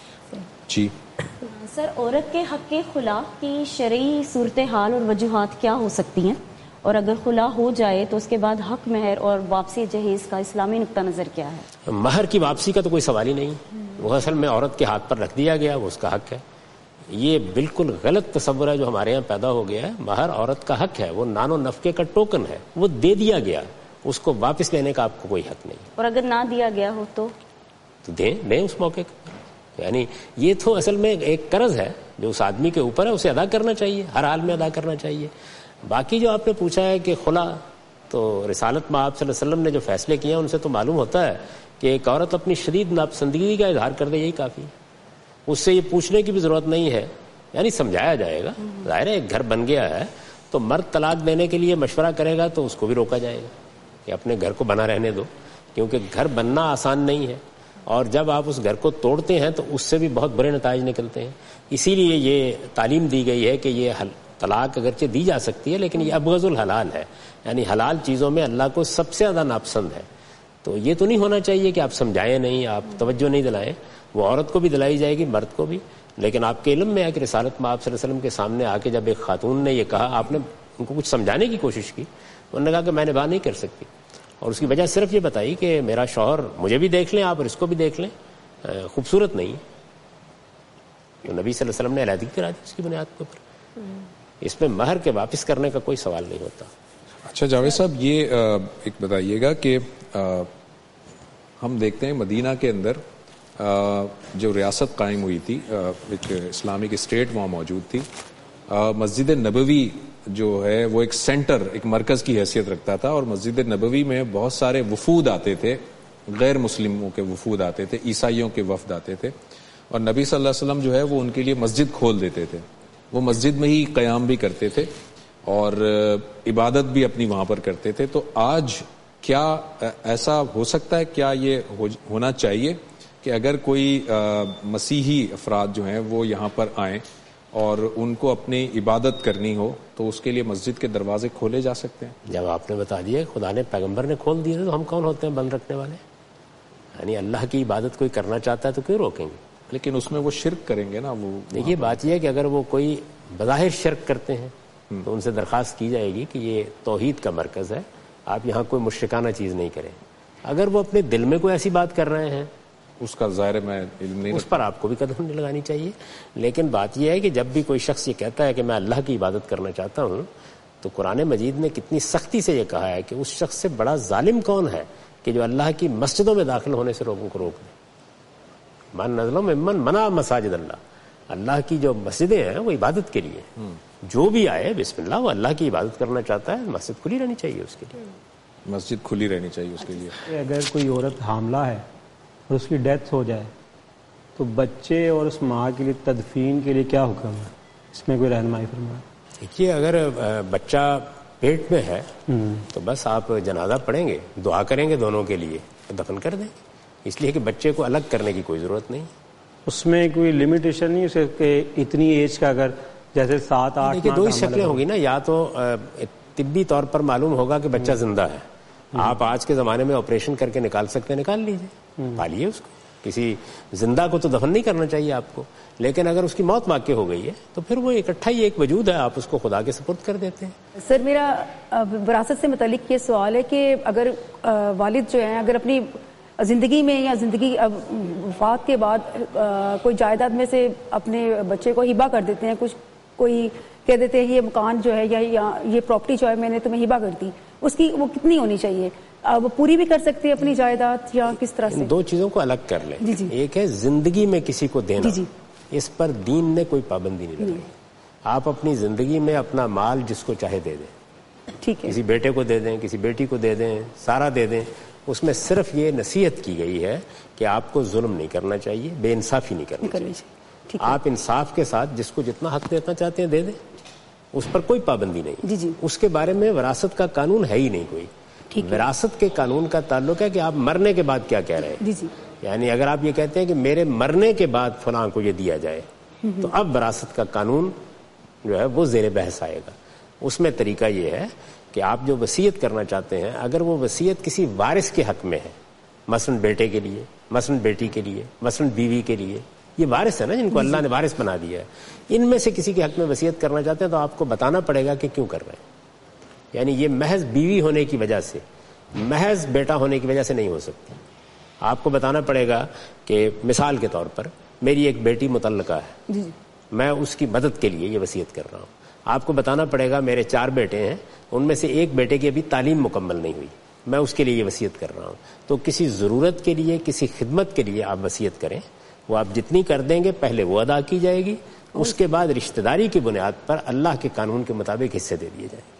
جی سر، عورت کے حق کے خلا کی شرعی صورتحال اور وجوہات کیا ہو سکتی ہیں، اور اگر خلا ہو جائے تو اس کے بعد حق مہر اور واپسی جہیز کا اسلامی نقطہ نظر کیا ہے؟ مہر کی واپسی کا تو کوئی سوال ہی نہیں، وہ اصل میں عورت کے ہاتھ پر رکھ دیا گیا، وہ اس کا حق ہے. یہ بالکل غلط تصور ہے جو ہمارے یہاں پیدا ہو گیا ہے. مہر عورت کا حق ہے، وہ نان و نفقے کا ٹوکن ہے، وہ دے دیا گیا، اس کو واپس لینے کا آپ کو کوئی حق نہیں. اور اگر نہ دیا گیا ہو تو تو دیں دیں اس موقع پر. یعنی یہ تو اصل میں ایک قرض ہے جو اس آدمی کے اوپر ہے، اسے ادا کرنا چاہیے، ہر حال میں ادا کرنا چاہیے. باقی جو آپ نے پوچھا ہے کہ خلا، تو رسالت مآب صلی اللہ علیہ وسلم نے جو فیصلے کیے ہیں ان سے تو معلوم ہوتا ہے کہ ایک عورت اپنی شدید ناپسندیدگی کا اظہار کر دے، یہی کافی ہے. اس سے یہ پوچھنے کی بھی ضرورت نہیں ہے، یعنی سمجھایا جائے گا. ظاہر ہے ایک گھر بن گیا ہے تو مرد طلاق دینے کے لیے مشورہ کرے گا تو اس کو بھی روکا جائے گا کہ اپنے گھر کو بنا رہنے دو، کیونکہ گھر بننا آسان نہیں ہے، اور جب آپ اس گھر کو توڑتے ہیں تو اس سے بھی بہت برے نتائج نکلتے ہیں. اسی لیے یہ تعلیم دی گئی ہے کہ یہ حل طلاق اگرچہ دی جا سکتی ہے لیکن یہ ابغض الحلال ہے، یعنی حلال چیزوں میں اللہ کو سب سے زیادہ ناپسند ہے. تو یہ تو نہیں ہونا چاہیے کہ آپ سمجھائیں نہیں، آپ توجہ نہیں دلائیں. وہ عورت کو بھی دلائی جائے گی، مرد کو بھی. لیکن آپ کے علم میں ہے کہ رسالت میں آپ صلی اللہ علیہ وسلم کے سامنے آ کے جب ایک خاتون نے یہ کہا، آپ نے ان کو کچھ سمجھانے کی کوشش کی، انہوں نے کہا کہ میں نباہ نہیں کر سکتی، اور اس کی وجہ صرف یہ بتائی کہ میرا شوہر مجھے بھی دیکھ لیں آپ اور اس کو بھی دیکھ لیں، خوبصورت نہیں. تو نبی صلی اللہ علیہ وسلم نے علیحدگی کرا دی اس کی بنیاد کے اوپر. اس میں مہر کے واپس کرنے کا کوئی سوال نہیں ہوتا. اچھا جاوید صاحب، یہ ایک بتائیے گا کہ ہم دیکھتے ہیں مدینہ کے اندر جو ریاست قائم ہوئی تھی، ایک اسلامک اسٹیٹ وہاں موجود تھی. مسجد نبوی جو ہے وہ ایک سینٹر، ایک مرکز کی حیثیت رکھتا تھا، اور مسجد نبوی میں بہت سارے وفود آتے تھے، غیر مسلموں کے وفود آتے تھے، عیسائیوں کے وفد آتے تھے، اور نبی صلی اللہ علیہ وسلم جو ہے وہ ان کے لیے مسجد کھول دیتے تھے. وہ مسجد میں ہی قیام بھی کرتے تھے اور عبادت بھی اپنی وہاں پر کرتے تھے. تو آج کیا ایسا ہو سکتا ہے، کیا یہ ہونا چاہیے کہ اگر کوئی مسیحی افراد جو ہیں وہ یہاں پر آئیں اور ان کو اپنی عبادت کرنی ہو تو اس کے لیے مسجد کے دروازے کھولے جا سکتے ہیں؟ جب آپ نے بتا دیا خدا نے پیغمبر نے کھول دیے تو ہم کون ہوتے ہیں بند رکھنے والے؟ یعنی اللہ کی عبادت کوئی کرنا چاہتا ہے تو کیوں روکیں گے؟ لیکن اس میں وہ شرک کریں گے نا. وہ دیکھیے بات یہ ہے کہ اگر وہ کوئی بظاہر شرک کرتے ہیں تو ان سے درخواست کی جائے گی کہ یہ توحید کا مرکز ہے، آپ یہاں کوئی مشرکانہ چیز نہیں کریں. اگر وہ اپنے دل میں کوئی ایسی بات کر رہے ہیں اس کا ظاہر میں علم نہیں، اس پر آپ کو بھی قدم نہیں لگانی چاہیے. لیکن بات یہ ہے کہ جب بھی کوئی شخص یہ کہتا ہے کہ میں اللہ کی عبادت کرنا چاہتا ہوں تو قرآن مجید نے کتنی سختی سے یہ کہا ہے کہ اس شخص سے بڑا ظالم کون ہے کہ جو اللہ کی مسجدوں میں داخل ہونے سے لوگوں کو روک دے. من نظلم ممن منع مساجد اللہ، اللہ کی جو مسجدیں ہیں وہ عبادت کے لیے، جو بھی آئے بسم اللہ وہ اللہ کی عبادت کرنا چاہتا ہے مسجد کھلی رہنی چاہیے اس کے لیے. مسجد کھلی رہنی چاہیے اس کے لیے. اگر کوئی عورت حاملہ ہے اور اس کی ڈیتھ ہو جائے تو بچے اور اس ماں کے لیے تدفین کے لیے کیا حکم ہے؟ اس میں کوئی رہنمائی فرمائے. دیکھیے اگر بچہ پیٹ میں ہے تو بس آپ جنازہ پڑھیں گے، دعا کریں گے دونوں کے لیے، دفن کر دیں گے، اس لیے کہ بچے کو الگ کرنے کی کوئی ضرورت نہیں. اس میں کوئی لمیٹیشن نہیں اسے کہ اتنی ایج کا اگر جیسے سات آٹھ. دیکھیے دو ہی شکلیں ہوگی نا، یا تو طبی طور پر معلوم ہوگا کہ بچہ زندہ ہے، آپ آج کے زمانے میں آپریشن کر کے نکال سکتے ہیں، نکال لیجیے، پالیے اس کو. کسی زندہ کو تو دفن نہیں کرنا چاہیے آپ کو. لیکن اگر اس کی موت واقع ہو گئی ہے تو پھر وہ اکٹھا ہی ایک وجود ہے، آپ اس کو خدا کے سپرد کر دیتے ہیں. سر میرا وراثت سے متعلق یہ سوال ہے کہ اگر والد جو ہیں اگر اپنی زندگی میں یا زندگی وفات کے بعد کوئی جائیداد میں سے اپنے بچے کو ہبہ کر دیتے ہیں، کچھ کوئی کہہ دیتے ہیں یہ مکان جو ہے یا یہ پراپرٹی جو ہے میں نے تمہیں ہبہ کر دی، اس کی وہ کتنی ہونی چاہیے؟ وہ پوری بھی کر سکتے ہیں اپنی جائیداد یا کس طرح سے؟ دو چیزوں کو الگ کر لیں. جی جی. ایک ہے زندگی میں کسی کو دینا، جی جی. اس پر دین نے کوئی پابندی نہیں لگائی. آپ اپنی زندگی میں اپنا مال جس کو چاہے دے دیں، ٹھیک ہے، کسی بیٹے کو دے دیں، کسی بیٹی کو دے دیں، سارا دے دیں. اس میں صرف یہ نصیحت کی گئی ہے کہ آپ کو ظلم نہیں کرنا چاہیے، بے انصافی نہیں کرنی چاہیے. آپ انصاف کے ساتھ جس کو جتنا حق دینا چاہتے ہیں دے دیں، اس پر کوئی پابندی نہیں. جی جی. اس کے بارے میں وراثت کا قانون ہے ہی نہیں کوئی. وراثت کے قانون کا تعلق ہے کہ آپ مرنے کے بعد کیا کہہ رہے ہیں. جی جی. یعنی اگر آپ یہ کہتے ہیں کہ میرے مرنے کے بعد فلاں کو یہ دیا جائے تو اب وراثت کا قانون جو ہے وہ زیر بحث آئے گا. اس میں طریقہ یہ ہے کہ آپ جو وصیت کرنا چاہتے ہیں اگر وہ وصیت کسی وارث کے حق میں ہے، مثلا بیٹے کے لیے، مثلا بیٹی کے لیے، مثلا بیوی کے لیے، یہ وارث ہے نا جن کو اللہ نے وارث بنا دیا ہے، ان میں سے کسی کے حق میں وصیت کرنا چاہتے ہیں تو آپ کو بتانا پڑے گا کہ کیوں کر رہے ہیں. یعنی یہ محض بیوی ہونے کی وجہ سے، محض بیٹا ہونے کی وجہ سے نہیں ہو سکتی. آپ کو بتانا پڑے گا کہ مثال کے طور پر میری ایک بیٹی متعلقہ ہے، جی. میں اس کی مدد کے لیے یہ وصیت کر رہا ہوں. آپ کو بتانا پڑے گا میرے چار بیٹے ہیں، ان میں سے ایک بیٹے کی ابھی تعلیم مکمل نہیں ہوئی، میں اس کے لیے یہ وصیت کر رہا ہوں. تو کسی ضرورت کے لیے، کسی خدمت کے لیے آپ وصیت کریں، وہ آپ جتنی کر دیں گے پہلے وہ ادا کی جائے گی، اس کے بعد رشتہ داری کی بنیاد پر اللہ کے قانون کے مطابق حصے دے دیے جائیں گے.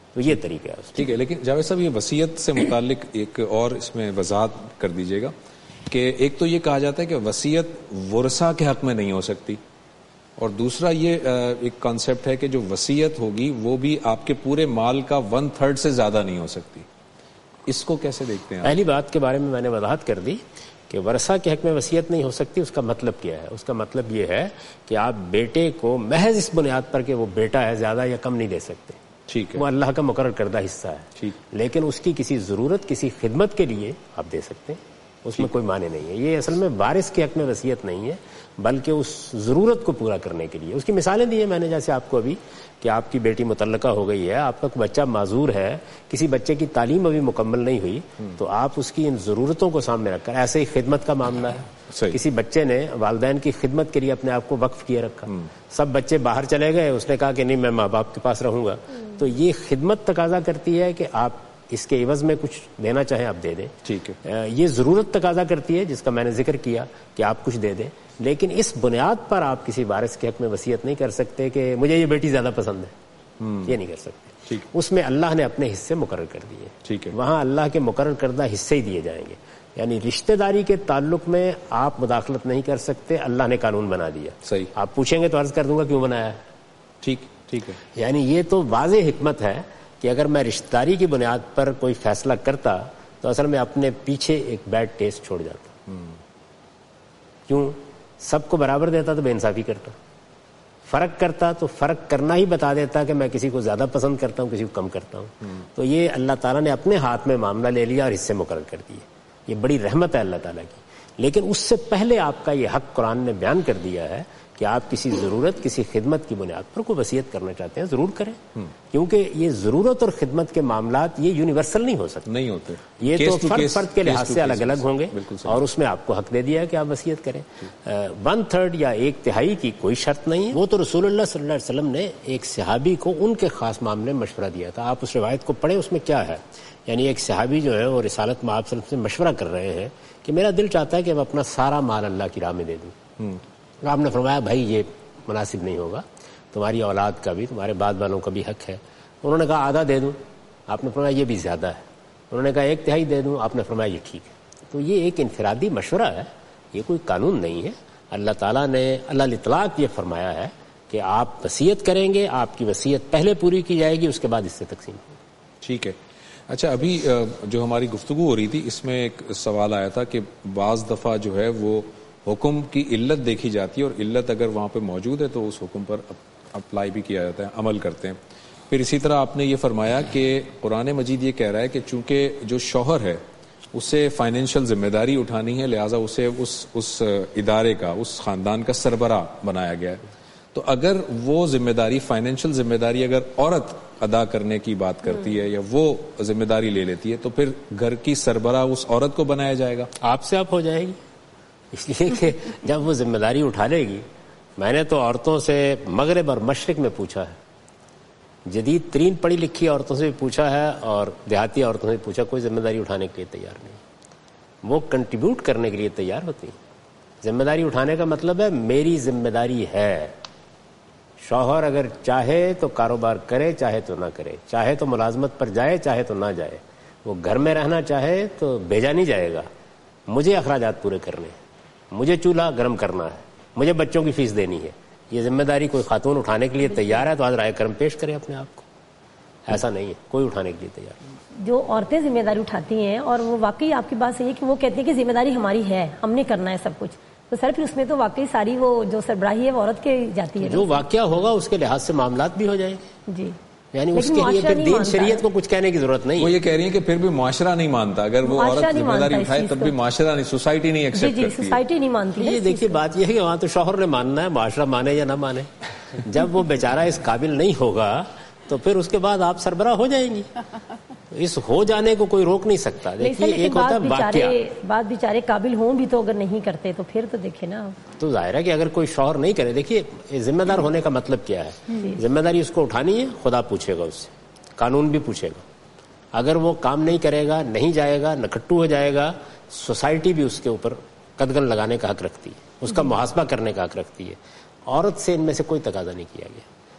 تو یہ طریقہ ہے. ٹھیک ہے, لیکن جاوید صاحب یہ وصیت سے متعلق ایک اور اس میں وضاحت کر دیجیے گا کہ ایک تو یہ کہا جاتا ہے کہ وصیت ورثہ کے حق میں نہیں ہو سکتی, اور دوسرا یہ ایک کانسیپٹ ہے کہ جو وصیت ہوگی وہ بھی آپ کے پورے مال کا ون تھرڈ سے زیادہ نہیں ہو سکتی. اس کو کیسے دیکھتے ہیں؟ پہلی بات کے بارے میں میں نے وضاحت کر دی کہ ورثہ کے حق میں وصیت نہیں ہو سکتی. اس کا مطلب کیا ہے؟ اس کا مطلب یہ ہے کہ آپ بیٹے کو محض اس بنیاد پر کہ وہ بیٹا ہے زیادہ یا کم نہیں دے سکتے. ٹھیک ہے, وہ اللہ کا مقرر کردہ حصہ ہے. ٹھیک, لیکن اس کی کسی ضرورت, کسی خدمت کے لیے آپ دے سکتے ہیں, اس میں کوئی معنی نہیں ہے. یہ اصل میں وارث کے حق میں وصیت نہیں ہے بلکہ اس ضرورت کو پورا کرنے کے لیے. اس کی مثالیں دی ہیں میں نے, جیسے آپ کو ابھی کہ آپ کی بیٹی متعلقہ ہو گئی ہے, آپ کا بچہ معذور ہے, کسی بچے کی تعلیم ابھی مکمل نہیں ہوئی, تو آپ اس کی ان ضرورتوں کو سامنے رکھ کر, ایسے ہی خدمت کا معاملہ ہے, کسی بچے نے والدین کی خدمت کے لیے اپنے آپ کو وقف کیے رکھا, سب بچے باہر چلے گئے, اس نے کہا کہ نہیں میں ماں باپ کے پاس رہوں گا, تو یہ خدمت تقاضا کرتی ہے کہ آپ اس کے عوض میں کچھ دینا چاہیں آپ دے دیں. ٹھیک ہے, یہ ضرورت تقاضا کرتی ہے جس کا میں نے ذکر کیا کہ آپ کچھ دے دیں, لیکن اس بنیاد پر آپ کسی وارث کے حق میں وصیت نہیں کر سکتے کہ مجھے یہ بیٹی زیادہ پسند ہے, یہ نہیں کر سکتے. ٹھیک, اس میں اللہ نے اپنے حصے مقرر کر دیے. ٹھیک ہے, وہاں اللہ کے مقرر کردہ حصے ہی دیے جائیں گے. یعنی رشتہ داری کے تعلق میں آپ مداخلت نہیں کر سکتے, اللہ نے قانون بنا دیا. صحیح, آپ پوچھیں گے تو عرض کر دوں گا کیوں بنایا ہے. ٹھیک ٹھیک ہے, یعنی یہ تو واضح حکمت ہے کہ اگر میں رشتہ داری کی بنیاد پر کوئی فیصلہ کرتا تو اصل میں اپنے پیچھے ایک بیڈ ٹیسٹ چھوڑ جاتا. کیوں؟ سب کو برابر دیتا تو بے انصافی کرتا, فرق کرتا تو فرق کرنا ہی بتا دیتا کہ میں کسی کو زیادہ پسند کرتا ہوں, کسی کو کم کرتا ہوں. تو یہ اللہ تعالیٰ نے اپنے ہاتھ میں معاملہ لے لیا اور حصے مقرر کر دیے. یہ بڑی رحمت ہے اللہ تعالیٰ کی. لیکن اس سے پہلے آپ کا یہ حق قرآن نے بیان کر دیا ہے کہ آپ کسی ضرورت, کسی خدمت کی بنیاد پر کوئی وصیت کرنا چاہتے ہیں ضرور کریں, کیونکہ یہ ضرورت اور خدمت کے معاملات یہ یونیورسل نہیں ہو سکتے, نہیں ہوتے, یہ تو فرد فرد کے لحاظ سے الگ الگ ہوں گے, اور اس میں آپ کو حق دے دیا ہے کہ آپ وصیت کریں. ون تھرڈ یا ایک تہائی کی کوئی شرط نہیں ہے. وہ تو رسول اللہ صلی اللہ علیہ وسلم نے ایک صحابی کو ان کے خاص معاملے میں مشورہ دیا تھا. آپ اس روایت کو پڑھیں, اس میں کیا ہے. یعنی ایک صحابی جو ہے وہ رسالت میں آپ صلی اللہ علیہ وسلم سے مشورہ کر رہے ہیں کہ میرا دل چاہتا ہے کہ میں اپنا سارا مال اللہ کی راہ میں دے دوں. آپ نے فرمایا بھائی یہ مناسب نہیں ہوگا, تمہاری اولاد کا بھی, تمہارے بعد والوں کا بھی حق ہے. انہوں نے کہا آدھا دے دوں, آپ نے فرمایا یہ بھی زیادہ ہے. انہوں نے کہا ایک تہائی دے دوں, آپ نے فرمایا یہ ٹھیک ہے. تو یہ ایک انفرادی مشورہ ہے, یہ کوئی قانون نہیں ہے. اللہ تعالیٰ نے اللہ الاطلاق یہ فرمایا ہے کہ آپ وصیت کریں گے, آپ کی وصیت پہلے پوری کی جائے گی, اس کے بعد اس سے تقسیم ہوگی. ٹھیک ہے. اچھا, ابھی جو ہماری گفتگو ہو رہی تھی اس میں ایک سوال آیا تھا کہ بعض دفعہ جو ہے وہ حکم کی علت دیکھی جاتی ہے, اور علت اگر وہاں پہ موجود ہے تو اس حکم پر اپلائی بھی کیا جاتا ہے, عمل کرتے ہیں. پھر اسی طرح آپ نے یہ فرمایا کہ قرآن مجید یہ کہہ رہا ہے کہ چونکہ جو شوہر ہے اسے فائنینشیل ذمہ داری اٹھانی ہے, لہٰذا اسے اس اس ادارے کا, اس خاندان کا سربراہ بنایا گیا ہے. تو اگر وہ ذمہ داری, فائنینشیل ذمہ داری اگر عورت ادا کرنے کی بات کرتی ہے یا وہ ذمہ داری لے لیتی ہے تو پھر گھر کی سربراہ اس عورت کو بنایا جائے گا. آپ سے آپ ہو جائے گی, اس لیے کہ جب وہ ذمہ داری اٹھا لے گی. میں نے تو عورتوں سے مغرب اور مشرق میں پوچھا ہے, جدید ترین پڑھی لکھی عورتوں سے بھی پوچھا ہے اور دیہاتی عورتوں سے بھی پوچھا, کوئی ذمہ داری اٹھانے کے لیے تیار نہیں. وہ کنٹریبیوٹ کرنے کے لیے تیار ہوتی ہیں. ذمہ داری اٹھانے کا مطلب ہے میری ذمہ داری ہے. شوہر اگر چاہے تو کاروبار کرے, چاہے تو نہ کرے, چاہے تو ملازمت پر جائے, چاہے تو نہ جائے, وہ گھر میں رہنا چاہے تو بھیجا نہیں جائے گا. مجھے اخراجات پورے کرنے ہیں, مجھے چولہا گرم کرنا ہے, مجھے بچوں کی فیس دینی ہے. یہ ذمہ داری کوئی خاتون اٹھانے کے لیے تیار ہے تو آج رائے کرم پیش کرے اپنے آپ کو. ایسا نہیں ہے, کوئی اٹھانے کے لیے تیار نہیں. جو عورتیں ذمہ داری اٹھاتی ہیں, اور وہ واقعی آپ کی بات صحیح ہے کہ وہ کہتی ہیں کہ ذمہ داری ہماری ہے, ہم نے کرنا ہے سب کچھ, تو سر پھر اس میں تو واقعی ساری وہ جو سربراہی ہے وہ عورت کے جاتی ہے. جو واقعہ ہوگا اس کے لحاظ سے معاملات بھی ہو جائیں گے. جی, یعنی اس کے لیے پھر دین شریعت کو کچھ کہنے کی ضرورت نہیں. وہ یہ کہہ رہی ہیں کہ پھر بھی معاشرہ نہیں مانتا, اگر وہ عورت ذمہ داری اٹھائے تب بھی معاشرہ نہیں, سوسائٹی نہیں ایکسیپٹ کرتی. جی, سوسائٹی نہیں مانتی. یہ دیکھیے بات یہ ہے کہ وہاں تو شوہر نے ماننا ہے, معاشرہ مانے یا نہ مانے. جب وہ بیچارہ اس قابل نہیں ہوگا تو پھر اس کے بعد آپ سربراہ ہو جائیں گی. اس ہو جانے کو کوئی روک نہیں سکتا. دیکھیے ایک ہوتا ہے واقعہ, بات بیچارے قابل ہوں بھی تو اگر نہیں کرتے تو پھر تو دیکھیں نا, تو ظاہر ہے کہ اگر کوئی شوہر نہیں کرے. دیکھیے ذمہ دار ہونے کا مطلب کیا ہے, ذمہ داری اس کو اٹھانی ہے, خدا پوچھے گا اس سے, قانون بھی پوچھے گا. اگر وہ کام نہیں کرے گا, نہیں جائے گا, نکھٹو ہو جائے گا, سوسائٹی بھی اس کے اوپر قدغن لگانے کا حق رکھتی ہے, اس کا محاسبہ کرنے کا حق رکھتی ہے. عورت سے ان میں سے کوئی تقاضا نہیں کیا گیا.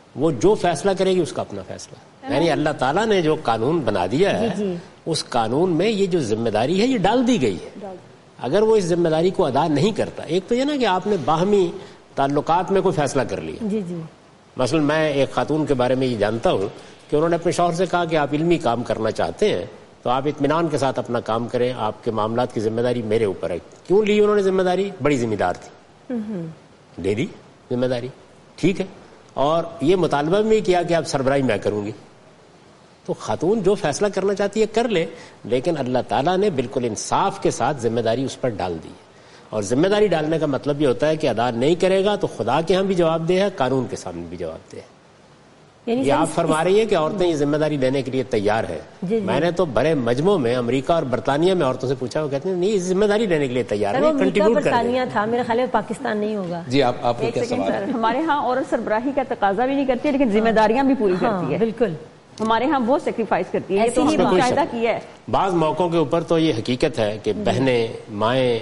وہ جو فیصلہ کرے گی اس کا اپنا فیصلہ. یعنی اللہ تعالیٰ نے جو قانون بنا دیا ہے اس قانون میں یہ جو ذمہ داری ہے یہ ڈال دی گئی ہے. اگر وہ اس ذمہ داری کو ادا نہیں کرتا، ایک تو یہ نا کہ آپ نے باہمی تعلقات میں کوئی فیصلہ کر لیا. جی جی مثلا میں ایک خاتون کے بارے میں یہ جانتا ہوں کہ انہوں نے اپنے شوہر سے کہا کہ آپ علمی کام کرنا چاہتے ہیں تو آپ اطمینان کے ساتھ اپنا کام کریں، آپ کے معاملات کی ذمہ داری میرے اوپر ہے. کیوں لی انہوں نے ذمہ داری؟ بڑی ذمہ دار تھی، دے دی ذمہ داری، ٹھیک ہے. اور یہ مطالبہ بھی کیا کہ آپ سربراہی میں کروں گی. تو خاتون جو فیصلہ کرنا چاہتی ہے کر لے، لیکن اللہ تعالیٰ نے بالکل انصاف کے ساتھ ذمہ داری اس پر ڈال دی. اور ذمہ داری ڈالنے کا مطلب یہ ہوتا ہے کہ ادا نہیں کرے گا تو خدا کے ہاں بھی جواب دہ ہے، قانون کے سامنے بھی جواب دہ ہے. یہ آپ فرما رہی ہیں کہ عورتیں یہ ذمہ داری لینے کے لیے تیار ہے. میں نے تو بڑے مجموع میں امریکہ اور برطانیہ میں عورتوں سے پوچھا، وہ کہتے ہیں نہیں ذمہ داری لینے کے لیے تیار ہے، کنٹریبیوٹ کر برطانیہ تھا، میرا خیال ہے پاکستان نہیں ہوگا. جی آپ آپ کیا سوال؟ ہمارے ہاں عورت سربراہی کا تقاضا بھی نہیں کرتی ہے لیکن ذمہ داریاں بھی پوری کرتی ہے. بالکل ہمارے ہاں وہ سیکریفائس کرتی ہے، ایسے ہی مشاہدہ کیا ہے. بعض موقعوں کے اوپر تو یہ حقیقت ہے کہ بہنیں مائیں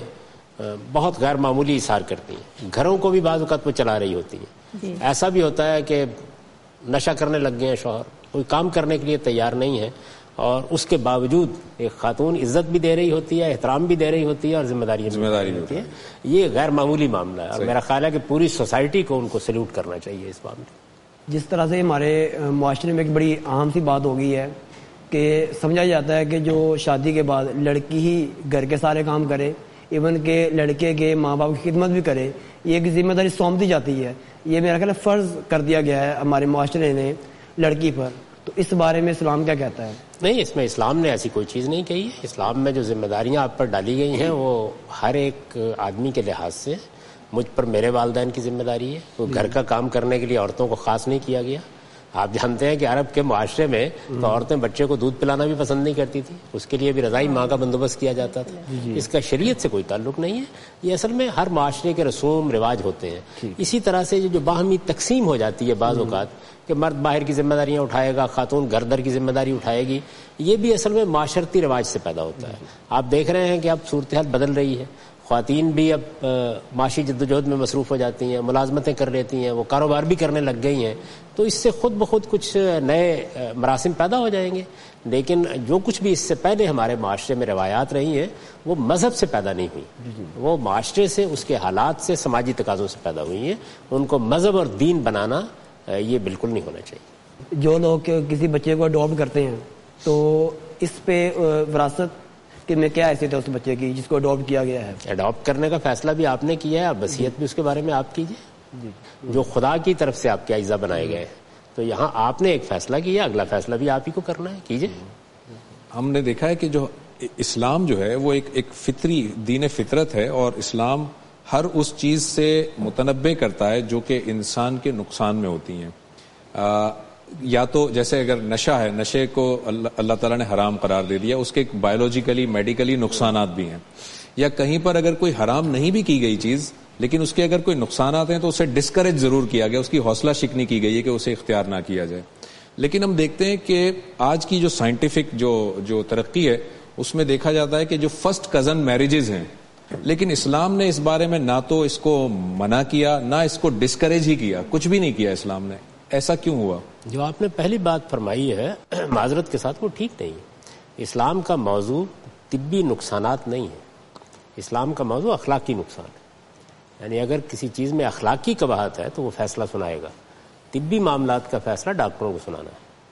بہت غیر معمولی اثار کرتی ہیں، گھروں کو بھی بعض اوقات وہ چلا رہی ہوتی ہیں. ایسا بھی ہوتا ہے کہ نشہ کرنے لگ گئے ہیں شوہر، کوئی کام کرنے کے لیے تیار نہیں ہے، اور اس کے باوجود ایک خاتون عزت بھی دے رہی ہوتی ہے، احترام بھی دے رہی ہوتی ہے اور ذمہ داری ذمہ داری ہوتی ہے. یہ غیر معمولی معاملہ ہے اور میرا خیال ہے کہ پوری سوسائٹی کو ان کو سیلوٹ کرنا چاہیے اس معاملے میں. جس طرح سے ہمارے معاشرے میں ایک بڑی اہم سی بات ہو گئی ہے کہ سمجھا جاتا ہے کہ جو شادی کے بعد لڑکی ہی گھر کے سارے کام کرے، ایون کہ لڑکے کے ماں باپ کی خدمت بھی کرے، یہ ایک ذمہ داری سونپ دی جاتی ہے. یہ میرا خیال ہے فرض کر دیا گیا ہے ہمارے معاشرے نے لڑکی پر. تو اس بارے میں اسلام کیا کہتا ہے؟ نہیں، اس میں اسلام نے ایسی کوئی چیز نہیں کہی ہے. اسلام میں جو ذمہ داریاں آپ پر ڈالی گئی ہیں وہ ہر ایک آدمی کے لحاظ سے، مجھ پر میرے والدین کی ذمہ داری ہے. وہ گھر کا کام کرنے کے لیے عورتوں کو خاص نہیں کیا گیا. آپ جانتے ہیں کہ عرب کے معاشرے میں تو عورتیں بچے کو دودھ پلانا بھی پسند نہیں کرتی تھی، اس کے لیے بھی رضاعی ماں کا بندوبست کیا جاتا تھا. اس کا شریعت سے کوئی تعلق نہیں ہے. یہ اصل میں ہر معاشرے کے رسوم رواج ہوتے ہیں. اسی طرح سے جو باہمی تقسیم ہو جاتی ہے بعض اوقات کہ مرد باہر کی ذمہ داریاں اٹھائے گا، خاتون گھر در کی ذمہ داری اٹھائے گی، یہ بھی اصل میں معاشرتی رواج سے پیدا ہوتا ہے. آپ دیکھ رہے ہیں کہ اب صورتحال بدل رہی ہے. خواتین بھی اب معاشی جدوجہد میں مصروف ہو جاتی ہیں، ملازمتیں کر لیتی ہیں، وہ کاروبار بھی کرنے لگ گئی ہیں. تو اس سے خود بخود کچھ نئے مراسم پیدا ہو جائیں گے. لیکن جو کچھ بھی اس سے پہلے ہمارے معاشرے میں روایات رہی ہیں وہ مذہب سے پیدا نہیں ہوئی، وہ معاشرے سے، اس کے حالات سے، سماجی تقاضوں سے پیدا ہوئی ہیں. ان کو مذہب اور دین بنانا یہ بالکل نہیں ہونا چاہیے. جو لوگ کسی بچے کو اڈاپٹ کرتے ہیں تو اس پہ وراثت کہ میں کیا حیثیت ہے اس بچے کی جس کو اڈاپٹ کیا گیا ہے؟ اڈاپٹ کرنے کا فیصلہ بھی آپ نے کیا ہے، اب وصیت بھی اس کے بارے میں آپ کیجیے. جو خدا کی طرف سے آپ کے اعزا بنائے گئے ہیں تو یہاں آپ نے ایک فیصلہ کیا، اگلا فیصلہ بھی آپ ہی کو کرنا ہے، کیجیے. ہم نے دیکھا ہے کہ جو اسلام جو ہے وہ ایک ایک فطری دین فطرت ہے، اور اسلام ہر اس چیز سے متنبع کرتا ہے جو کہ انسان کے نقصان میں ہوتی ہیں. آ, یا تو جیسے اگر نشہ ہے، نشے کو اللہ, اللہ تعالیٰ نے حرام قرار دے دیا، اس کے بایولوجیکلی میڈیکلی نقصانات بھی ہیں. یا کہیں پر اگر کوئی حرام نہیں بھی کی گئی چیز لیکن اس کے اگر کوئی نقصانات ہیں تو اسے ڈسکریج ضرور کیا گیا، اس کی حوصلہ شکنی کی گئی ہے کہ اسے اختیار نہ کیا جائے. لیکن ہم دیکھتے ہیں کہ آج کی جو سائنٹیفک جو جو ترقی ہے اس میں دیکھا جاتا ہے کہ جو فرسٹ کزن میرجز ہیں، لیکن اسلام نے اس بارے میں نہ تو اس کو منع کیا نہ اس کو ڈسکریج ہی کیا، کچھ بھی نہیں کیا اسلام نے. ایسا کیوں ہوا؟ جو آپ نے پہلی بات فرمائی ہے معذرت کے ساتھ وہ ٹھیک نہیں ہے. اسلام کا موضوع طبی نقصانات نہیں ہے، اسلام کا موضوع اخلاقی نقصان ہے. یعنی اگر کسی چیز میں اخلاقی قباحت ہے تو وہ فیصلہ سنائے گا. طبی معاملات کا فیصلہ ڈاکٹروں کو سنانا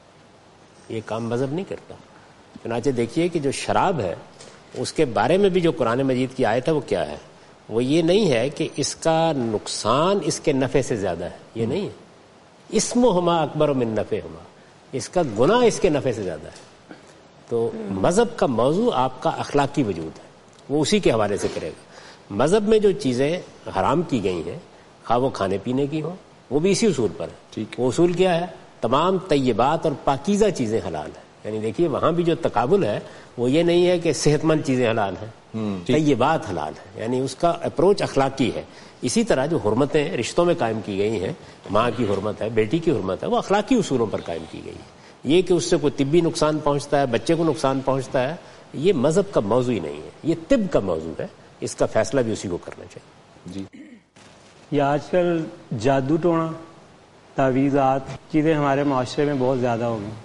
ہے، یہ کام مذہب نہیں کرتا. چنانچہ دیکھیے کہ جو شراب ہے اس کے بارے میں بھی جو قرآن مجید کی آیت ہے وہ کیا ہے، وہ یہ نہیں ہے کہ اس کا نقصان اس کے نفع سے زیادہ ہے، یہ نہیں ہے. اسمہما اکبر من نفعہما، اس کا گناہ اس کے نفع سے زیادہ ہے. تو مذہب کا موضوع آپ کا اخلاقی وجود ہے، وہ اسی کے حوالے سے کرے گا. مذہب میں جو چیزیں حرام کی گئی ہیں خواہ وہ کھانے پینے کی ہوں وہ بھی اسی اصول پر ہے. وہ اصول کیا ہے؟ تمام طیبات اور پاکیزہ چیزیں حلال ہیں. یعنی دیکھیے وہاں بھی جو تقابل ہے وہ یہ نہیں ہے کہ صحت مند چیزیں حلال ہیں، طیبات حلال ہیں، یعنی اس کا اپروچ اخلاقی ہے. اسی طرح جو حرمتیں رشتوں میں قائم کی گئی ہیں، ماں کی حرمت ہے، بیٹی کی حرمت ہے، وہ اخلاقی اصولوں پر قائم کی گئی ہے. یہ کہ اس سے کوئی طبی نقصان پہنچتا ہے، بچے کو نقصان پہنچتا ہے، یہ مذہب کا موضوع ہی نہیں ہے، یہ طب کا موضوع ہے. اس کا فیصلہ بھی اسی کو کرنا چاہیے. جی یہ آج کل جادو ٹونا تعویذات چیزیں ہمارے معاشرے میں بہت زیادہ ہو گئی.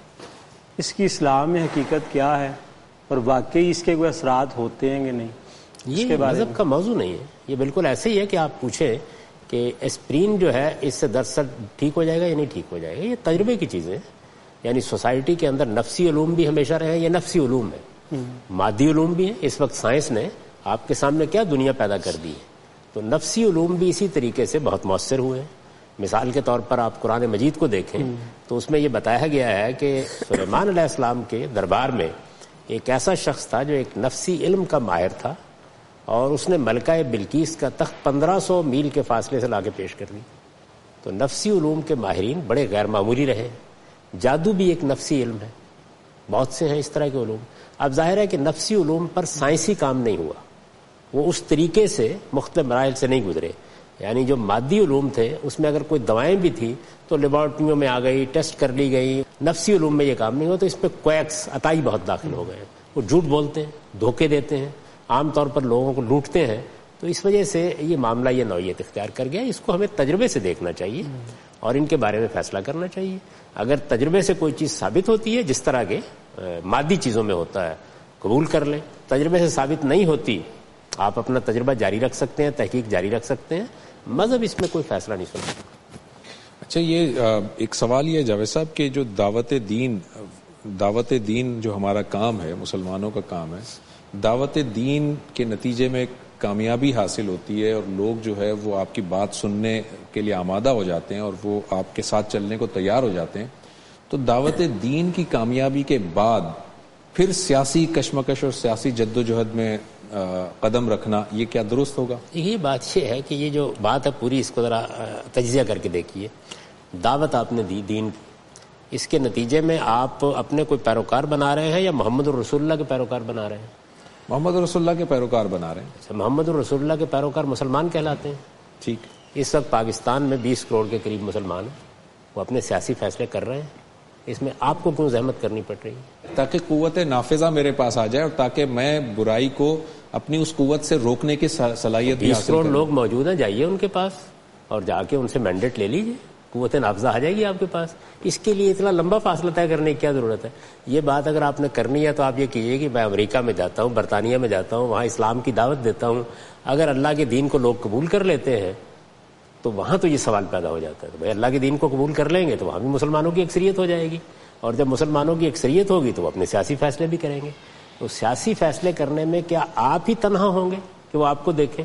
اس کی اسلام میں حقیقت کیا ہے اور واقعی اس کے کوئی اثرات ہوتے ہیں کہ نہیں؟ یہ مذہب کا موضوع نہیں ہے. یہ بالکل ایسے ہی ہے کہ آپ پوچھیں کہ اسپرین جو ہے اس سے درد سر ٹھیک ہو جائے گا یا نہیں ٹھیک ہو جائے گا. یہ تجربے کی چیزیں ہیں. یعنی سوسائٹی کے اندر نفسی علوم بھی ہمیشہ رہے ہیں. یہ نفسی علوم ہے, مادی علوم بھی ہیں. اس وقت سائنس نے آپ کے سامنے کیا دنیا پیدا کر دی ہے, تو نفسی علوم بھی اسی طریقے سے بہت مؤثر ہوئے ہیں. مثال کے طور پر آپ قرآن مجید کو دیکھیں تو اس میں یہ بتایا گیا ہے کہ سلیمان علیہ السلام کے دربار میں ایک ایسا شخص تھا جو ایک نفسی علم کا ماہر تھا, اور اس نے ملکہ بلقیس کا تخت پندرہ سو میل کے فاصلے سے لا کے پیش کر دی. تو نفسی علوم کے ماہرین بڑے غیر معمولی رہے. جادو بھی ایک نفسی علم ہے, بہت سے ہیں اس طرح کے علوم. اب ظاہر ہے کہ نفسی علوم پر سائنسی کام نہیں ہوا, وہ اس طریقے سے مختلف مراحل سے نہیں گزرے. یعنی جو مادی علوم تھے اس میں اگر کوئی دوائیں بھی تھیں تو لیبارٹریوں میں آ گئی, ٹیسٹ کر لی گئی. نفسی علوم میں یہ کام نہیں ہوا, تو اس پہ کویکس عطائی بہت داخل ہو گئے. وہ جھوٹ بولتے ہیں, دھوکے دیتے ہیں, عام طور پر لوگوں کو لوٹتے ہیں. تو اس وجہ سے یہ معاملہ یہ نوعیت اختیار کر گیا. اس کو ہمیں تجربے سے دیکھنا چاہیے اور ان کے بارے میں فیصلہ کرنا چاہیے. اگر تجربے سے کوئی چیز ثابت ہوتی ہے, جس طرح کے مادی چیزوں میں ہوتا ہے, قبول کر لیں. تجربے سے ثابت نہیں ہوتی, آپ اپنا تجربہ جاری رکھ سکتے ہیں, تحقیق جاری رکھ سکتے ہیں. مذہب اس میں کوئی فیصلہ نہیں سن سکتا. اچھا, یہ ایک سوال یہ جاوید صاحب کہ جو دعوت دین دعوت دین جو ہمارا کام ہے, مسلمانوں کا کام ہے, دعوت دین کے نتیجے میں کامیابی حاصل ہوتی ہے اور لوگ جو ہے وہ آپ کی بات سننے کے لیے آمادہ ہو جاتے ہیں اور وہ آپ کے ساتھ چلنے کو تیار ہو جاتے ہیں. تو دعوت دین کی کامیابی کے بعد پھر سیاسی کشمکش اور سیاسی جدوجہد میں قدم رکھنا, یہ کیا درست ہوگا؟ یہ بات یہ ہے کہ یہ جو بات ہے پوری, اس کو ذرا تجزیہ کر کے دیکھیے. دعوت آپ نے دی دین کی, اس کے نتیجے میں آپ اپنے کوئی پیروکار بنا رہے ہیں یا محمد الرسول اللہ کے پیروکار بنا رہے ہیں؟ محمد رسول اللہ کے پیروکار بنا رہے ہیں. اچھا, محمد الرسول اللہ کے پیروکار مسلمان کہلاتے ہیں. ٹھیک. اس وقت پاکستان میں بیس کروڑ کے قریب مسلمان ہیں, وہ اپنے سیاسی فیصلے کر رہے ہیں. اس میں آپ کو کیوں زحمت کرنی پڑ رہی ہے؟ تاکہ قوت نافذہ میرے پاس آ جائے اور تاکہ میں برائی کو اپنی اس قوت سے روکنے کی صلاحیت بھی بیس کروڑ لوگ موجود ہیں, جائیے ان کے پاس اور جا کے ان سے مینڈیٹ لے لیجیے, قوت نافذہ آ جائے گی آپ کے پاس. اس کے لیے اتنا لمبا فاصلہ طے کرنے کی کیا ضرورت ہے؟ یہ بات اگر آپ نے کرنی ہے تو آپ یہ کیجیے کہ میں امریکہ میں جاتا ہوں, برطانیہ میں جاتا ہوں, وہاں اسلام کی دعوت دیتا ہوں. اگر اللہ کے دین کو لوگ قبول کر لیتے ہیں تو وہاں تو یہ سوال پیدا ہو جاتا ہے, بھائی اللہ کے دین کو قبول کر لیں گے تو وہاں بھی مسلمانوں کی اکثریت ہو جائے گی, اور جب مسلمانوں کی اکثریت ہوگی تو وہ اپنے سیاسی فیصلے بھی کریں گے. تو سیاسی فیصلے کرنے میں کیا آپ ہی تنہا ہوں گے کہ وہ آپ کو دیکھیں؟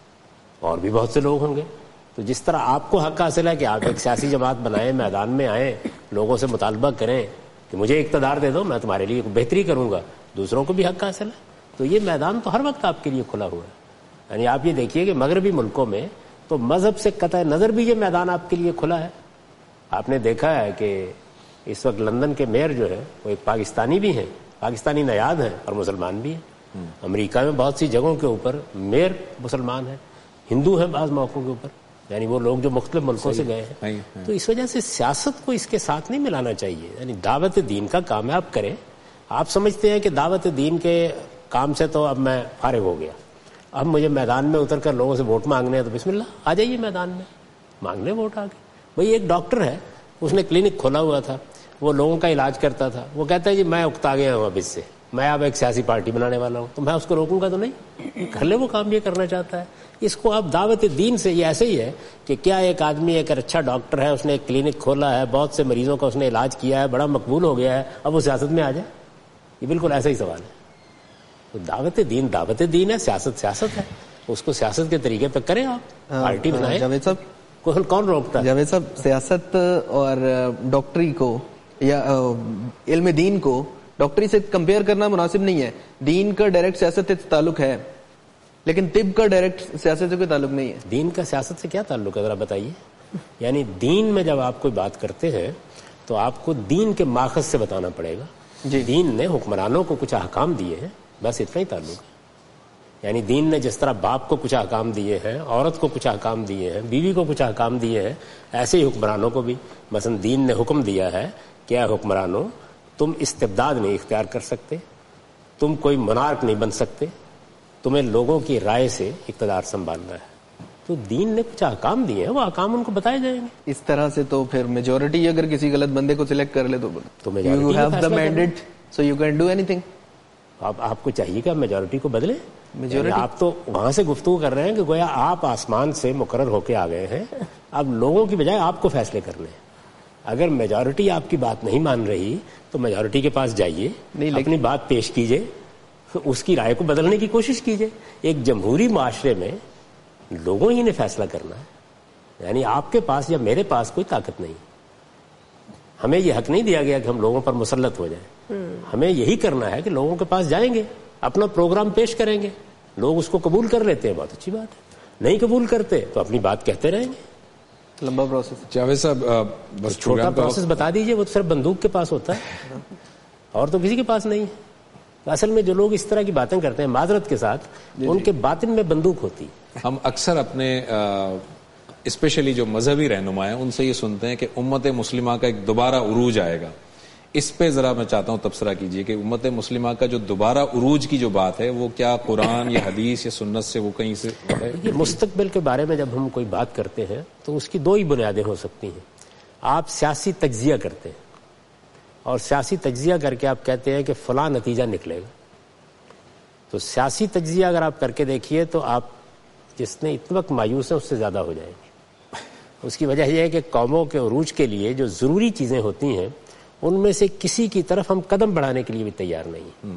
اور بھی بہت سے لوگ ہوں گے. تو جس طرح آپ کو حق حاصل ہے کہ آپ ایک سیاسی جماعت بنائیں, میدان میں آئیں, لوگوں سے مطالبہ کریں کہ مجھے اقتدار دے دو, میں تمہارے لیے بہتری کروں گا, دوسروں کو بھی حق حاصل ہے. تو یہ میدان تو ہر وقت آپ کے لیے کھلا ہوا ہے. یعنی آپ یہ دیکھیے کہ مغربی ملکوں میں تو مذہب سے قطع نظر بھی یہ میدان آپ کے لیے کھلا ہے. آپ نے دیکھا ہے کہ اس وقت لندن کے میئر جو ہے وہ ایک پاکستانی بھی ہیں, پاکستانی نیاد ہیں اور مسلمان بھی ہیں. امریکہ میں بہت سی جگہوں کے اوپر میئر مسلمان ہیں, ہندو ہیں بعض موقعوں کے اوپر, یعنی وہ لوگ جو مختلف ملکوں سے گئے ہیں. تو اس وجہ سے سیاست کو اس کے ساتھ نہیں ملانا چاہیے. یعنی دعوت دین کا کام ہے, آپ کریں. آپ سمجھتے ہیں کہ دعوت دین کے کام سے تو اب میں فارغ ہو گیا, اب مجھے میدان میں اتر کر لوگوں سے ووٹ مانگنے ہیں, تو بسم اللہ آ جائیے میدان میں, مانگنے ووٹ آ گئے. بھائی ایک ڈاکٹر ہے, اس نے کلینک کھولا ہوا تھا, وہ لوگوں کا علاج کرتا تھا. وہ کہتا ہے جی میں اکتا گیا ہوں اب اس سے, میں اب ایک سیاسی پارٹی بنانے والا ہوں, تو میں اس کو روکوں گا تو نہیں, کر لے وہ کام یہ کرنا چاہتا ہے. اس کو آپ دعوت دین سے, یہ ایسے ہی ہے کہ کیا ایک آدمی ایک اچھا ڈاکٹر ہے, اس نے ایک کلینک کھولا ہے, بہت سے مریضوں کا اس نے علاج کیا ہے, بڑا مقبول ہو گیا ہے, اب وہ سیاست میں آ جائے؟ یہ بالکل ایسا ہی سوال ہے. تو دعوت دین دعوت دین ہے, سیاست سیاست ہے, اس کو سیاست کے طریقے پہ کریں, آپ پارٹی بنائیں. جاوید صاحب کون روکتا ہے؟ جاوید صاحب سیاست اور ڈاکٹری کو یا علم دین کو ڈاکٹری سے کمپیئر کرنا مناسب نہیں ہے. دین کا ڈائریکٹ سیاست سے تعلق ہے, لیکن طب کا ڈائریکٹ سیاست سے کوئی تعلق نہیں ہے. دین کا سیاست سے کیا تعلق ہے ذرا بتائیے. یعنی دین میں جب آپ کوئی بات کرتے ہیں تو آپ کو دین کے ماخذ سے بتانا پڑے گا. جی. دین نے حکمرانوں کو کچھ احکام دیے ہیں, بس اتنا ہی تعلق ہے. یعنی دین نے جس طرح باپ کو کچھ احکام دیے ہیں, عورت کو کچھ احکام دیے ہیں, بیوی کو کچھ احکام دیے ہیں, ایسے ہی حکمرانوں کو بھی. مثلا دین نے حکم دیا ہے کہ اے حکمرانوں, تم استبداد نہیں اختیار کر سکتے, تم کوئی منارک نہیں بن سکتے, تمہیں لوگوں کی رائے سے اقتدار سنبھالنا ہے. تو دین نے کچھ احکام دیے ہیں، وہ احکام ان کو بتائے جائیں گے. اس طرح سے تو پھر میجورٹی اگر کسی غلط بندے کو سلیکٹ کر لے تو تو you have the mandate so you can do anything. آپ آپ کو چاہیے کہ آپ میجورٹی کو بدلیں. یعنی آپ تو وہاں سے گفتگو کر رہے ہیں کہ گویا آپ آسمان سے مقرر ہو کے آ گئے ہیں، اب لوگوں کی بجائے آپ کو فیصلے کرنے ہیں. اگر میجورٹی آپ کی بات نہیں مان رہی تو میجورٹی کے پاس جائیے، اپنی بات پیش کیجئے، اس کی رائے کو بدلنے کی کوشش کیجئے. ایک جمہوری معاشرے میں لوگوں ہی نے فیصلہ کرنا ہے، یعنی آپ کے پاس یا میرے پاس کوئی طاقت نہیں. ہمیں یہ حق نہیں دیا گیا کہ ہم لوگوں پر مسلط ہو جائیں. ہمیں یہی کرنا ہے کہ لوگوں کے پاس جائیں گے، اپنا پروگرام پیش کریں گے، لوگ اس کو قبول کر لیتے ہیں، بہت اچھی بات ہے. نہیں قبول کرتے تو اپنی بات کہتے رہیں گے. لمبا پروسیس. جاوید صاحب بس چھوٹا پروسیس بتا دیجئے، وہ تو صرف بندوق کے پاس ہوتا ہے اور تو کسی کے پاس نہیں ہے. اصل میں جو لوگ اس طرح کی باتیں کرتے ہیں معذرت کے ساتھ، ان کے باطن میں بندوق ہوتی. ہم اکثر اپنے اسپیشلی جو مذہبی رہنما ہیں ان سے یہ سنتے ہیں کہ امت مسلمہ کا ایک دوبارہ عروج آئے گا. اس پہ ذرا میں چاہتا ہوں تبصرہ کیجئے کہ امت مسلمہ کا جو دوبارہ عروج کی جو بات ہے وہ کیا قرآن یا حدیث یا سنت سے وہ کہیں سے ہے؟ یہ مستقبل کے بارے میں جب ہم کوئی بات کرتے ہیں تو اس کی دو ہی بنیادیں ہو سکتی ہیں. آپ سیاسی تجزیہ کرتے ہیں اور سیاسی تجزیہ کر کے آپ کہتے ہیں کہ فلاں نتیجہ نکلے گا. تو سیاسی تجزیہ اگر آپ کر کے دیکھیے تو آپ جس نے اتنا وقت مایوس ہیں اس سے زیادہ ہو جائیں گے. اس کی وجہ یہ ہے کہ قوموں کے عروج کے لیے جو ضروری چیزیں ہوتی ہیں ان میں سے کسی کی طرف ہم قدم بڑھانے کے لیے بھی تیار نہیں.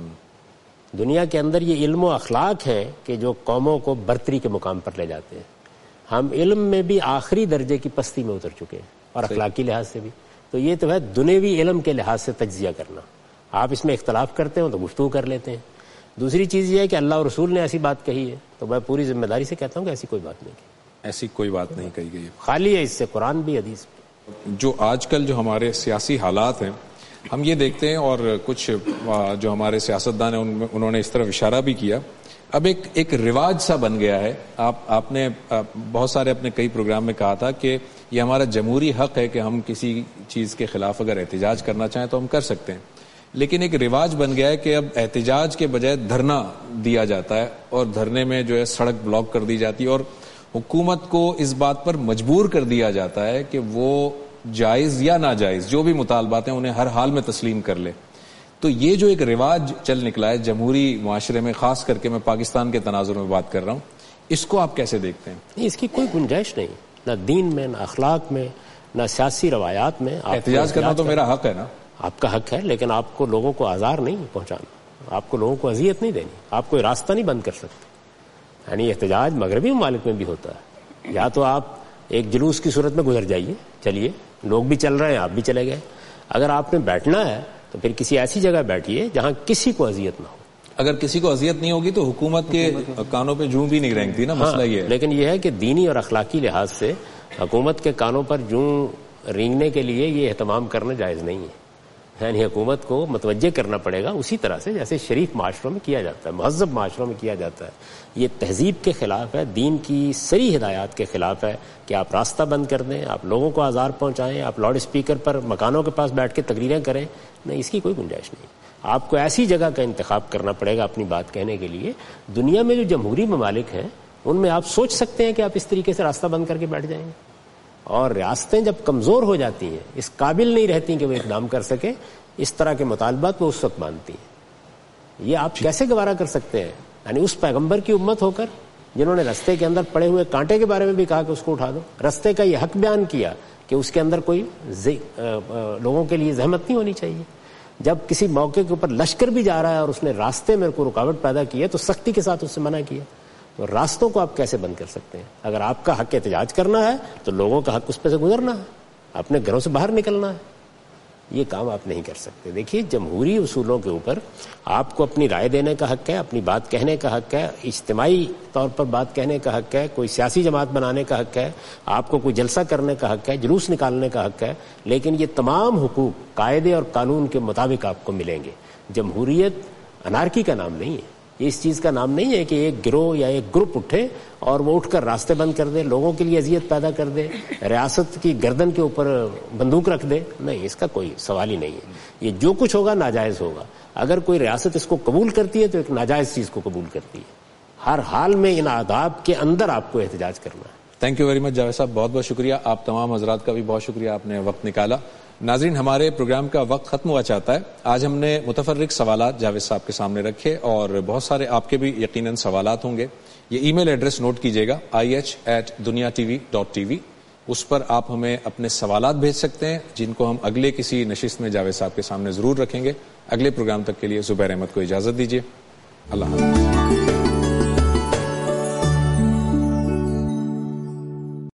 دنیا کے اندر یہ علم و اخلاق ہے کہ جو قوموں کو برتری کے مقام پر لے جاتے ہیں. ہم علم میں بھی آخری درجے کی پستی میں اتر چکے ہیں اور اخلاقی لحاظ سے بھی. تو یہ تو ہے دنیوی علم کے لحاظ سے تجزیہ کرنا. آپ اس میں اختلاف کرتے ہو تو گفتگو کر لیتے ہیں. دوسری چیز یہ ہے کہ اللہ اور رسول نے ایسی بات کہی ہے تو میں پوری ذمہ داری سے کہتا ہوں کہ ایسی کوئی بات نہیں کی. ایسی کوئی بات نہیں کہی گئی. خالی ہے اس سے قرآن بھی حدیث بھی. جو آج کل جو ہمارے سیاسی حالات ہیں ہم یہ دیکھتے ہیں اور کچھ جو ہمارے سیاستدان ہیں انہوں نے اس طرف اشارہ بھی کیا. اب ایک ایک رواج سا بن گیا ہے. آپ آپ نے بہت سارے اپنے کئی پروگرام میں کہا تھا کہ یہ ہمارا جمہوری حق ہے کہ ہم کسی چیز کے خلاف اگر احتجاج کرنا چاہیں تو ہم کر سکتے ہیں. لیکن ایک رواج بن گیا ہے کہ اب احتجاج کے بجائے دھرنا دیا جاتا ہے اور دھرنے میں جو ہے سڑک بلاک کر دی جاتی ہے اور حکومت کو اس بات پر مجبور کر دیا جاتا ہے کہ وہ جائز یا ناجائز جو بھی مطالبات ہیں انہیں ہر حال میں تسلیم کر لے. تو یہ جو ایک رواج چل نکلا ہے جمہوری معاشرے میں، خاص کر کے میں پاکستان کے تناظر میں بات کر رہا ہوں، اس کو آپ کیسے دیکھتے ہیں؟ اس کی کوئی گنجائش نہیں، نہ دین میں، نہ اخلاق میں، نہ سیاسی روایات میں. احتجاج کرنا تو میرا حق ہے نا. آپ کا حق ہے، لیکن آپ کو لوگوں کو آزار نہیں پہنچانا، آپ کو لوگوں کو اذیت نہیں دینی. آپ کوئی راستہ نہیں بند کر سکتے. یعنی احتجاج مغربی ممالک میں بھی ہوتا ہے. یا تو آپ ایک جلوس کی صورت میں گزر جائیے، چلیے لوگ بھی چل رہے ہیں آپ بھی چلے گئے. اگر آپ نے بیٹھنا ہے تو پھر کسی ایسی جگہ بیٹھیے جہاں کسی کو اذیت نہ ہو. اگر کسی کو اذیت نہیں ہوگی تو حکومت کے کانوں پہ جوں بھی نہیں رینگتی نا. مسئلہ یہ ہے. لیکن یہ ہے کہ دینی اور اخلاقی لحاظ سے حکومت کے کانوں پر جوں رینگنے کے لیے یہ اہتمام کرنا جائز نہیں ہے. یعنی حکومت کو متوجہ کرنا پڑے گا اسی طرح سے جیسے شریف معاشروں میں کیا جاتا ہے، مہذب معاشروں میں کیا جاتا ہے. یہ تہذیب کے خلاف ہے، دین کی صحیح ہدایات کے خلاف ہے کہ آپ راستہ بند کر دیں، آپ لوگوں کو آزار پہنچائیں، آپ لاؤڈ اسپیکر پر مکانوں کے پاس بیٹھ کے تقریریں کریں. نہیں، اس کی کوئی گنجائش نہیں. آپ کو ایسی جگہ کا انتخاب کرنا پڑے گا اپنی بات کہنے کے لیے. دنیا میں جو جمہوری ممالک ہیں ان میں آپ سوچ سکتے ہیں کہ آپ اس طریقے سے راستہ بند کر کے بیٹھ جائیں گے. اور ریاستیں جب کمزور ہو جاتی ہیں، اس قابل نہیں رہتی کہ وہ اقدام کر سکے، اس طرح کے مطالبات وہ اس وقت مانتی ہیں. یہ آپ کیسے گوارا کر سکتے ہیں؟ یعنی اس پیغمبر کی امت ہو کر جنہوں نے رستے کے اندر پڑے ہوئے کانٹے کے بارے میں بھی کہا کہ اس کو اٹھا دو، رستے کا یہ حق بیان کیا کہ اس کے اندر کوئی لوگوں کے لیے زحمت نہیں ہونی چاہیے. جب کسی موقع کے اوپر لشکر بھی جا رہا ہے اور اس نے راستے میں کوئی رکاوٹ پیدا کی ہے تو سختی کے ساتھ اس سے منع کیا. تو راستوں کو آپ کیسے بند کر سکتے ہیں؟ اگر آپ کا حق احتجاج کرنا ہے تو لوگوں کا حق اس پہ سے گزرنا ہے، اپنے گھروں سے باہر نکلنا ہے. یہ کام آپ نہیں کر سکتے. دیکھیے جمہوری اصولوں کے اوپر آپ کو اپنی رائے دینے کا حق ہے، اپنی بات کہنے کا حق ہے، اجتماعی طور پر بات کہنے کا حق ہے، کوئی سیاسی جماعت بنانے کا حق ہے، آپ کو کوئی جلسہ کرنے کا حق ہے، جلوس نکالنے کا حق ہے. لیکن یہ تمام حقوق قاعدے اور قانون کے مطابق آپ کو ملیں گے. جمہوریت انارکی کا نام نہیں ہے. یہ اس چیز کا نام نہیں ہے کہ ایک گروہ یا ایک گروپ اٹھے اور وہ اٹھ کر راستے بند کر دے، لوگوں کے لیے اذیت پیدا کر دے، ریاست کی گردن کے اوپر بندوق رکھ دے. نہیں، اس کا کوئی سوال ہی نہیں ہے. یہ جو کچھ ہوگا ناجائز ہوگا. اگر کوئی ریاست اس کو قبول کرتی ہے تو ایک ناجائز چیز کو قبول کرتی ہے. ہر حال میں ان آداب کے اندر آپ کو احتجاج کرنا ہے. Thank you very much Javed sahab, بہت بہت شکریہ. آپ تمام حضرات کا بھی بہت شکریہ, آپ نے وقت نکالا. ناظرین, ہمارے پروگرام کا وقت ختم ہوا چاہتا ہے. آج ہم نے متفرق سوالات جاوید صاحب کے سامنے رکھے اور بہت سارے آپ کے بھی یقیناً سوالات ہوں گے. یہ ای میل ایڈریس نوٹ کیجیے گا, I H at Dunya T V dot T V. اس پر آپ ہمیں اپنے سوالات بھیج سکتے ہیں جن کو ہم اگلے کسی نشست میں جاوید صاحب کے سامنے ضرور رکھیں گے. اگلے پروگرام تک کے لیے زبیر احمد کو اجازت دیجیے. اللہ حافظ.